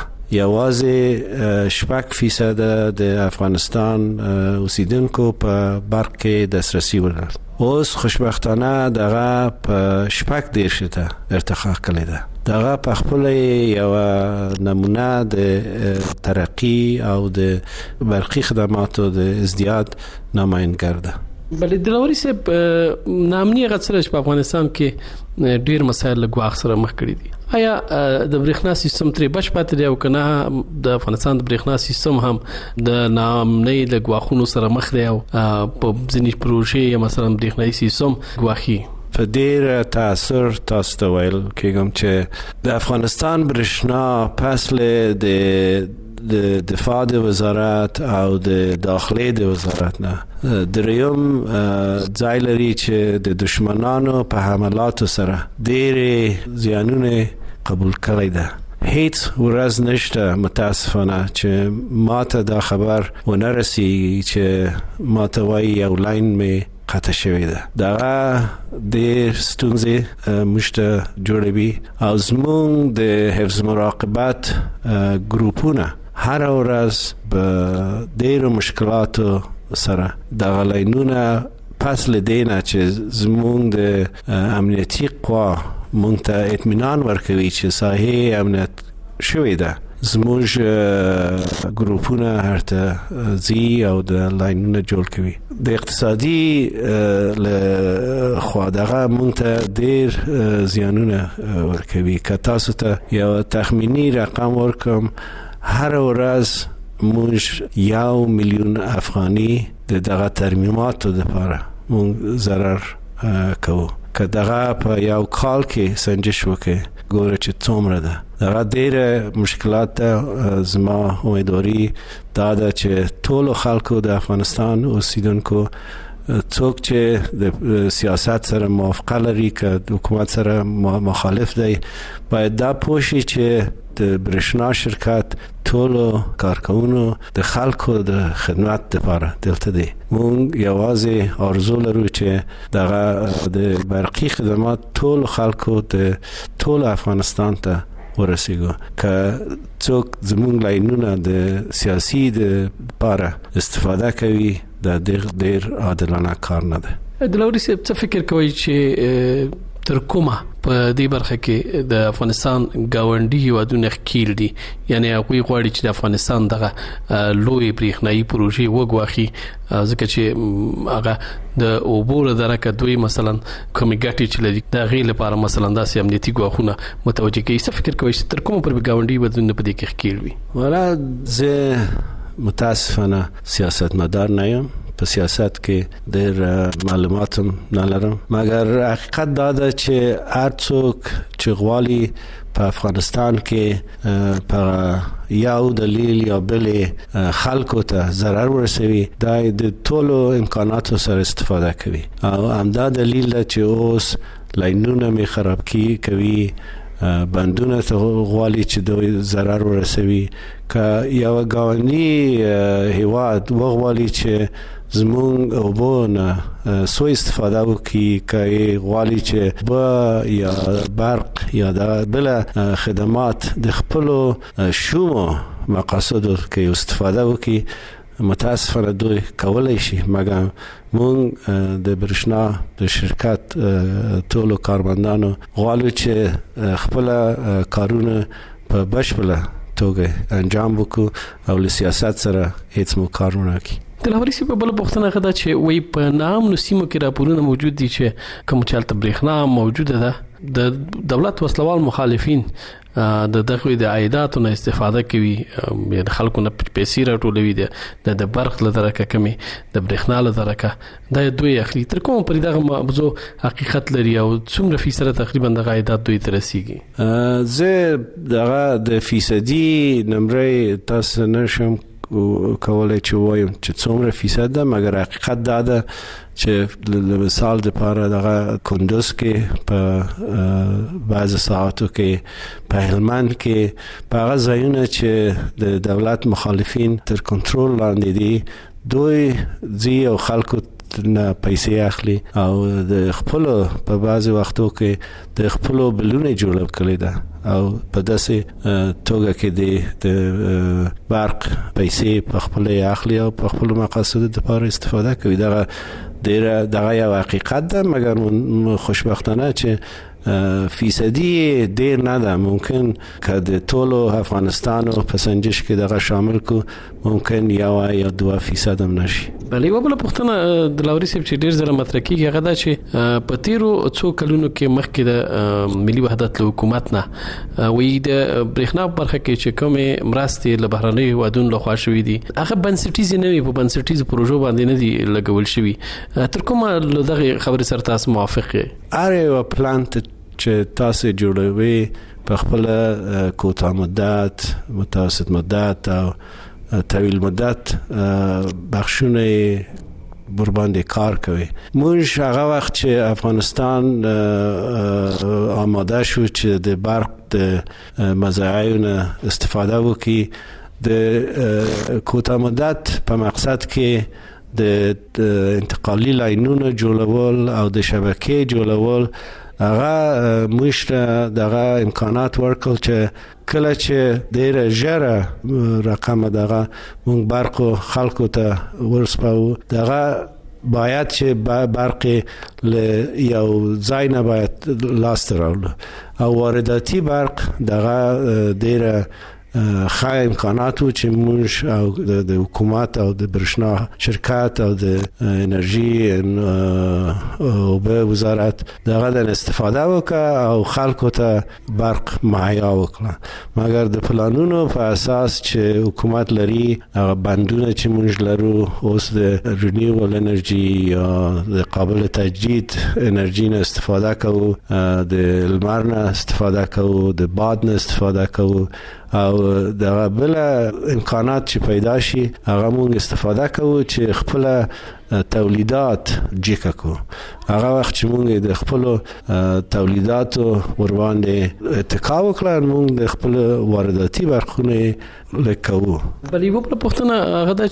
یوازې 8% د افغانستان اوسیدونکو په برق کې دسترسي ولرل. اوس خوشبختانه دغه په 8% ارتقا کړې ده. دغه په خپل یو نمونه د ترقی او د برقی خدماتو د ازدیاد نمایندګر ده. بلې د لاوري صاحب نامني غڅره په افغانستان کې ډیر مسایل له ګواښ سره مخ کړي دي. آیا د برېښنا سیستم ترې بچ پاتې دی او کنه د افغانستان د برېښنا سیستم هم د نامنۍ له ګواښونو سره مخ دی او په ځینې پروژې یا مثلا برېښنایي سیستم ګواښي؟ په ډېر تاثر تاسو ته ویل کېږم چې د افغانستان برېښنا پس له د دفاع د وزارت او د داخلي د وزارت نه دریم ځای لري چې د دشمنانو په حملاتو سره ډېر زیانونه قبول کړی ده. هیڅ ورځ نشته متاسفانه چې ماته دا خبر ونه رسیږي چې ماته وایي یو لاین می قطع شوی ده. دغه ډېر ستونزې موږ ته جوړوي او زموږ د حفظ مراقبت ګروپونه هر ورځ په ډېرو مشکلاتو سره دغه لاینونه پس له دې نه چې زموږ د امنیتي قوا موږ ته اطمینان ورکوي چې ساحې امنیت شوې ده. زموږ ګروپونه هرته ځي او د لاینونه جوړ کوي. د اقتصادي خوا دغه موږ ته ډېر زیانونه ورکوي. که تاسو ته یو تخمینی رقم ورکم هر ورځ موږ 1 میلیون افغاني د دغه ترمیماتو لپاره موږ ضرر کوو. که دغه په یو کال کې سنجش وکړي ګوره چې څومره ده. دغه ډېر مشکلات ده. زما امیدواري دا ده چې ټول خلکو د افغانستان اوسیدونکو څوک چې د سیاست سره موافقه لري که د حکومت سره مخالف دی باید دا پوه شي چې د برېښنا شرکت ټولو کارکونو د خلکو د خدمت لپاره دلته دی. مونږ یوازې آرزو لرو چې دغه د برقی خدمات ټول خلکو د ټول افغانستان ته ورسیږو. که څوک زموږ لاینونه د سیاسي د لپاره استفاده کوي دا ډېر عادلانه کار نه ده. د لاوري صاحب څه فکر کوي چې تر کومه په دې برخه کې د افغانستان گاونډي هیوادونه ښکیل دي، یعنی هغوی غواړي چې د افغانستان دغه لوی برېښنایي پروژې وګواخي ځکه چې هغه د اوبو له درکه دوی مثلا کومې ګټې چې لري د هغې لپاره مثلا داسې امنیتي ګواښونه متوجه کوي. څه فکر کوي چې تر کومه پر گاونډي هیوادونه په دې کې ښکیل وي؟ والا زه متاسفانه سیاستمدار نه یم، په سیاست کې ډېر معلوماتم نه لرم، مګر حقیقت دا ده چې هر څوک چې غواړي په افغانستان کې په یو دلیل یا بل خلکو ته ضرر ورسوي دا د ټولو امکاناتو سره استفاده کوي او همدا دلیل ده چې اوس لاینونه می خراب کوي، بندونه ته غواړي چې دوی ضرر ورسوي. که یو گاونډي هیواد وغواړي چې زمونږ اوبو نه سوء استفاده وکړي، که غواړي چې به یا برق یا د بل خدمات د خپلو شومو مقاصدو کې استفاده وکړي، متاسفانه دوی کولای شي. مګر مونږ د برېښنا د شرکت ټولو کارمندانو غواړو چې خپل کارونه په بشپړه توګه انجام وکړو او له سیاست سره هیڅ مو کار ونه کړي. د لاوري صاحب بل پوښتنه غدا چې وای په نام نو سیمو کې راپورونه موجود دي چې کوم چالت برېښنا موجوده ده د دولت وسلوال مخالفین د دغه د عایداتو نه استفاده کوي، د خلکو نه پیسې راټولوي، د برق له درکه کمی، د برېښنا له درکه د دوی اخلي. تر کوم پر دغه موضوع حقیقت لري او څومره فیصد تقریبا د عایدات دوی ته رسیږي؟ زه دغه د فیصدي نمبر تاسو نشم کولای چې وایم چې څومره فیصد ده، مګر حقیقت دا ده چې د مثال لپاره دغه کندوز کې په بعض ساعتو کې په هلمند کې په هغه ځایونه چې د دولت مخالفین تر کنټرول لاندې دي، دوی ځي او خلکو نه پیسې اخلي او د خپل په بعض وختو کې د خپل بلونه جوړ کړي ده او په داسې توګه کې د برق پیسې په خپل اخلي او په خپل مقاصد لپاره استفاده کوي. دغه یو حقیقت ده، مګر خوشبختانه چې فیصدی ډیر نه ده. ممکن که د ټول افغانستان او پسنجش کې دغه شامل کو ممکن 1 یا 2% هم نشي. بلې وبله پښتنه د لاوري سیب چې ډیر زره مطرح کیږي هغه دا چې په تیرو څو کلونو کې مخکې د ملي وحدت له حکومت نه وې د برېښنا برخه کې چې کومه مرستې له بهرنۍ هیوادونو لخوا شوې دي هغه بنسټیز نه وي، په بنسټیز پروژو باندې نه دي لګول شوي. تر کومه دغه خبرې سره تاسو موافق یې؟ اره پلانت چې تاسو جوړوي په خپل کوتاه مدت، متوسط مدت او طویل مدت بخشونه بر باندې کار کوي. موږ هغه وخت چې افغانستان آماده شو چې د برق د مزایاونه استفاده وکړي، د کوتاه مدت په مقصد کې د انتقالي لاینونو جوړول او د شبکې جوړول هغه موږ دغه امکانات ورکړل چې کله چې ډیره ژره رقم دغه مونږ برق خلکو ته ورسپو، دغه باید چې برق له یو ځای نه باید لاس ته راوړو او وارداتي برق دغه ډیره خای امکاناتو چې موږ او د حکومت او د برښنا شرکت او د انرژي او به وزارت دغه د استفاده وکړه او خلکو ته برق مهیا وکړه. مګر د پلانونو په اساس چې حکومت لري، هغه بندونه چې موږ لرو اوس د رینیوبل انرژي یا د قابل تجدید انرژي نه استفاده کوو، د لمر نه استفاده کوو، د باد نه استفاده کوو او دغه بل امکانات چې پیدا شي هغه موږ استفاده کوو چې خپل تولیدات جیکه کو. هغه وخت چې موږ د خپل تولیداتو ور باندې اتکا وکړو، موږ د خپل وارداتي برخونه لکو. بلې یو بل پوښتنه هغه ده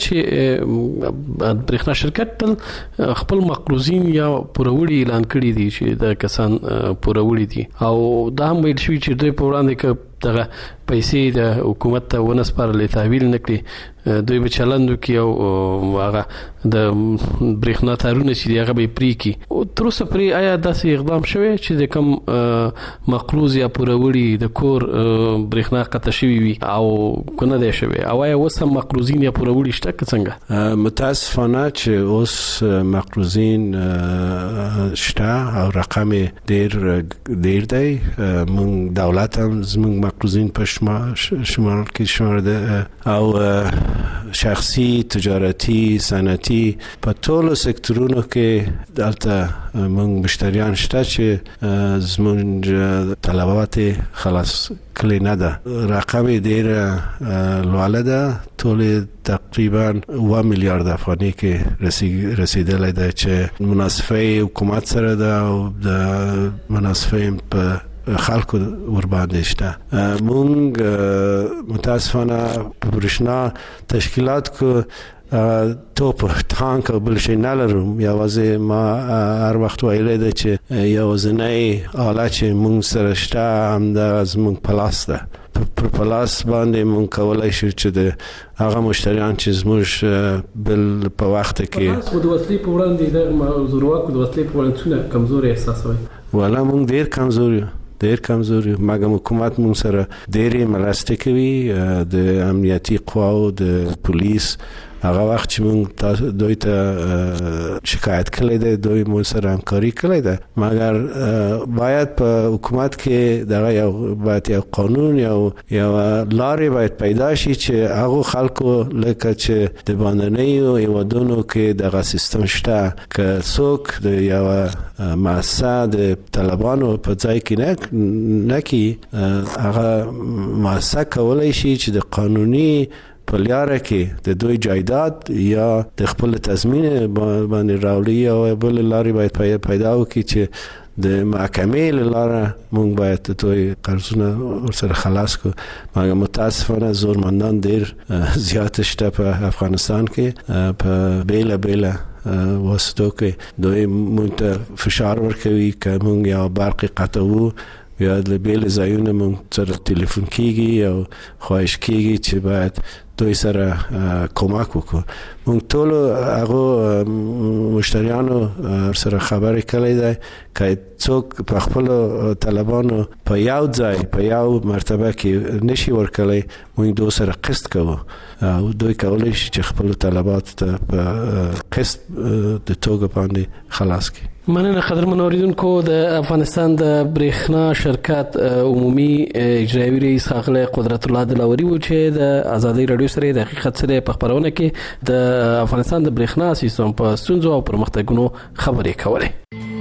چې برېښنا شرکت تل خپل مقروضین یا پوروري اعلان کړي دي چې د کسان پوروري دي او دا هم ویل شوی چې دوی په وړاندې کې دغه پیسې د حکومت ته ونسپارلې تحویل نکړي، دوی به چلندو کې او هغه د برېښنا تارونه چې هغه به پری کی. تر اوسه پرې آیا داسې اقدام شوی چې د کوم مقروض یا پوروري د کور برېښنا قطع شوی وي او کنه دی شوی او آیا اوس هم مقروضین یا پوروري شته که څنګه؟ متاسفانه چې اوس مقروضین شته او رقم ډیر دی. مونږ دولت هم زموږ مقروضین په شمال کې شمارده او شخصي، تجارتي، صنعتي په ټولو سکتورونو کې دلته مونږ مشتریان شته چې زموږ طلبات خلاص کلی نه ده. رقم ډیر لوړ ده، ټول تقریبا 1 میلیارد افغانۍ کې رسیدلی ده چې مناسبه حکومت سره ده او د مناسبه په خلکو ور باندې شته. مونږ متاسفانه برښنا تشکیلات کو توپ تانک او بل شي نه لرم. یوازې ما هر وخت ویلې ده چې یوازینی آله چې مونږ سره شته همدا زموږ پلاس ده. پر پلاس باندې مونږ کولای شو چې د هغه مشتریان چې زموږ بل په وخت کې د وسلې په وړاندې د زورواکو د وسلې په وړاندې کمزوري احساسوي. ولا مونږ ډیر کمزوري مګر حکومت مونږ سره ډېرې مرستې کوي، د امنیتي قواو، د پولیس هغه وخت چې موږ دوی ته شکایت کړی دی دوی مو سره همکاري کړې ده مګر باید په حکومت کې دغه یو قانون یو لارې باید پیدا شي چې هغه خلکو لکه چې د باندنیو هیوادونو کې دغه سیستم شته که څوک د یو مؤسسه د طالبانو په ځای کې نه کی هغه مؤسسه کولای شي چې د قانوني په لاره کې د دوی جایداد یا د خپل تضمین باندې راوړي او بل لارې باید پیدا وکړي چې د محکمې لاره مونږ باید دوی قرضونه ورسره خلاص کو مګر متاسفانه زورمندان ډیر زیات شته په افغانستان کې په بیل واسطو کې دوی مونږ ته فشار ورکوي که مونږ یا برق قطعو یا د بیل ځایونه مونږ سره ټلیفون کیږي او خواهش کیږي چې باید دوی سره کمک وکړو مونږ ټول هغه مشتریانو سره خبرې کړې ده که څوک په خپل طلبانو په یو ځای په یو مرتبه کې نشي ورکړي مونږ دوی سره قسط کوو او دوی کولای شي چې خپل طلبات ته په قسط د توګه باندې خلاص کړي مننه قدرمن اوریدونکو د افغانستان د برېښنا شرکت عمومي اجرایي رئیس ښاغلی قدرت الله دلاوري و چې د ازادي رادیو سره د حقیقت سره په خبرونه کې د افغانستان د برېښنا سیستم په ستونزو او پرمختګونو خبرې کولې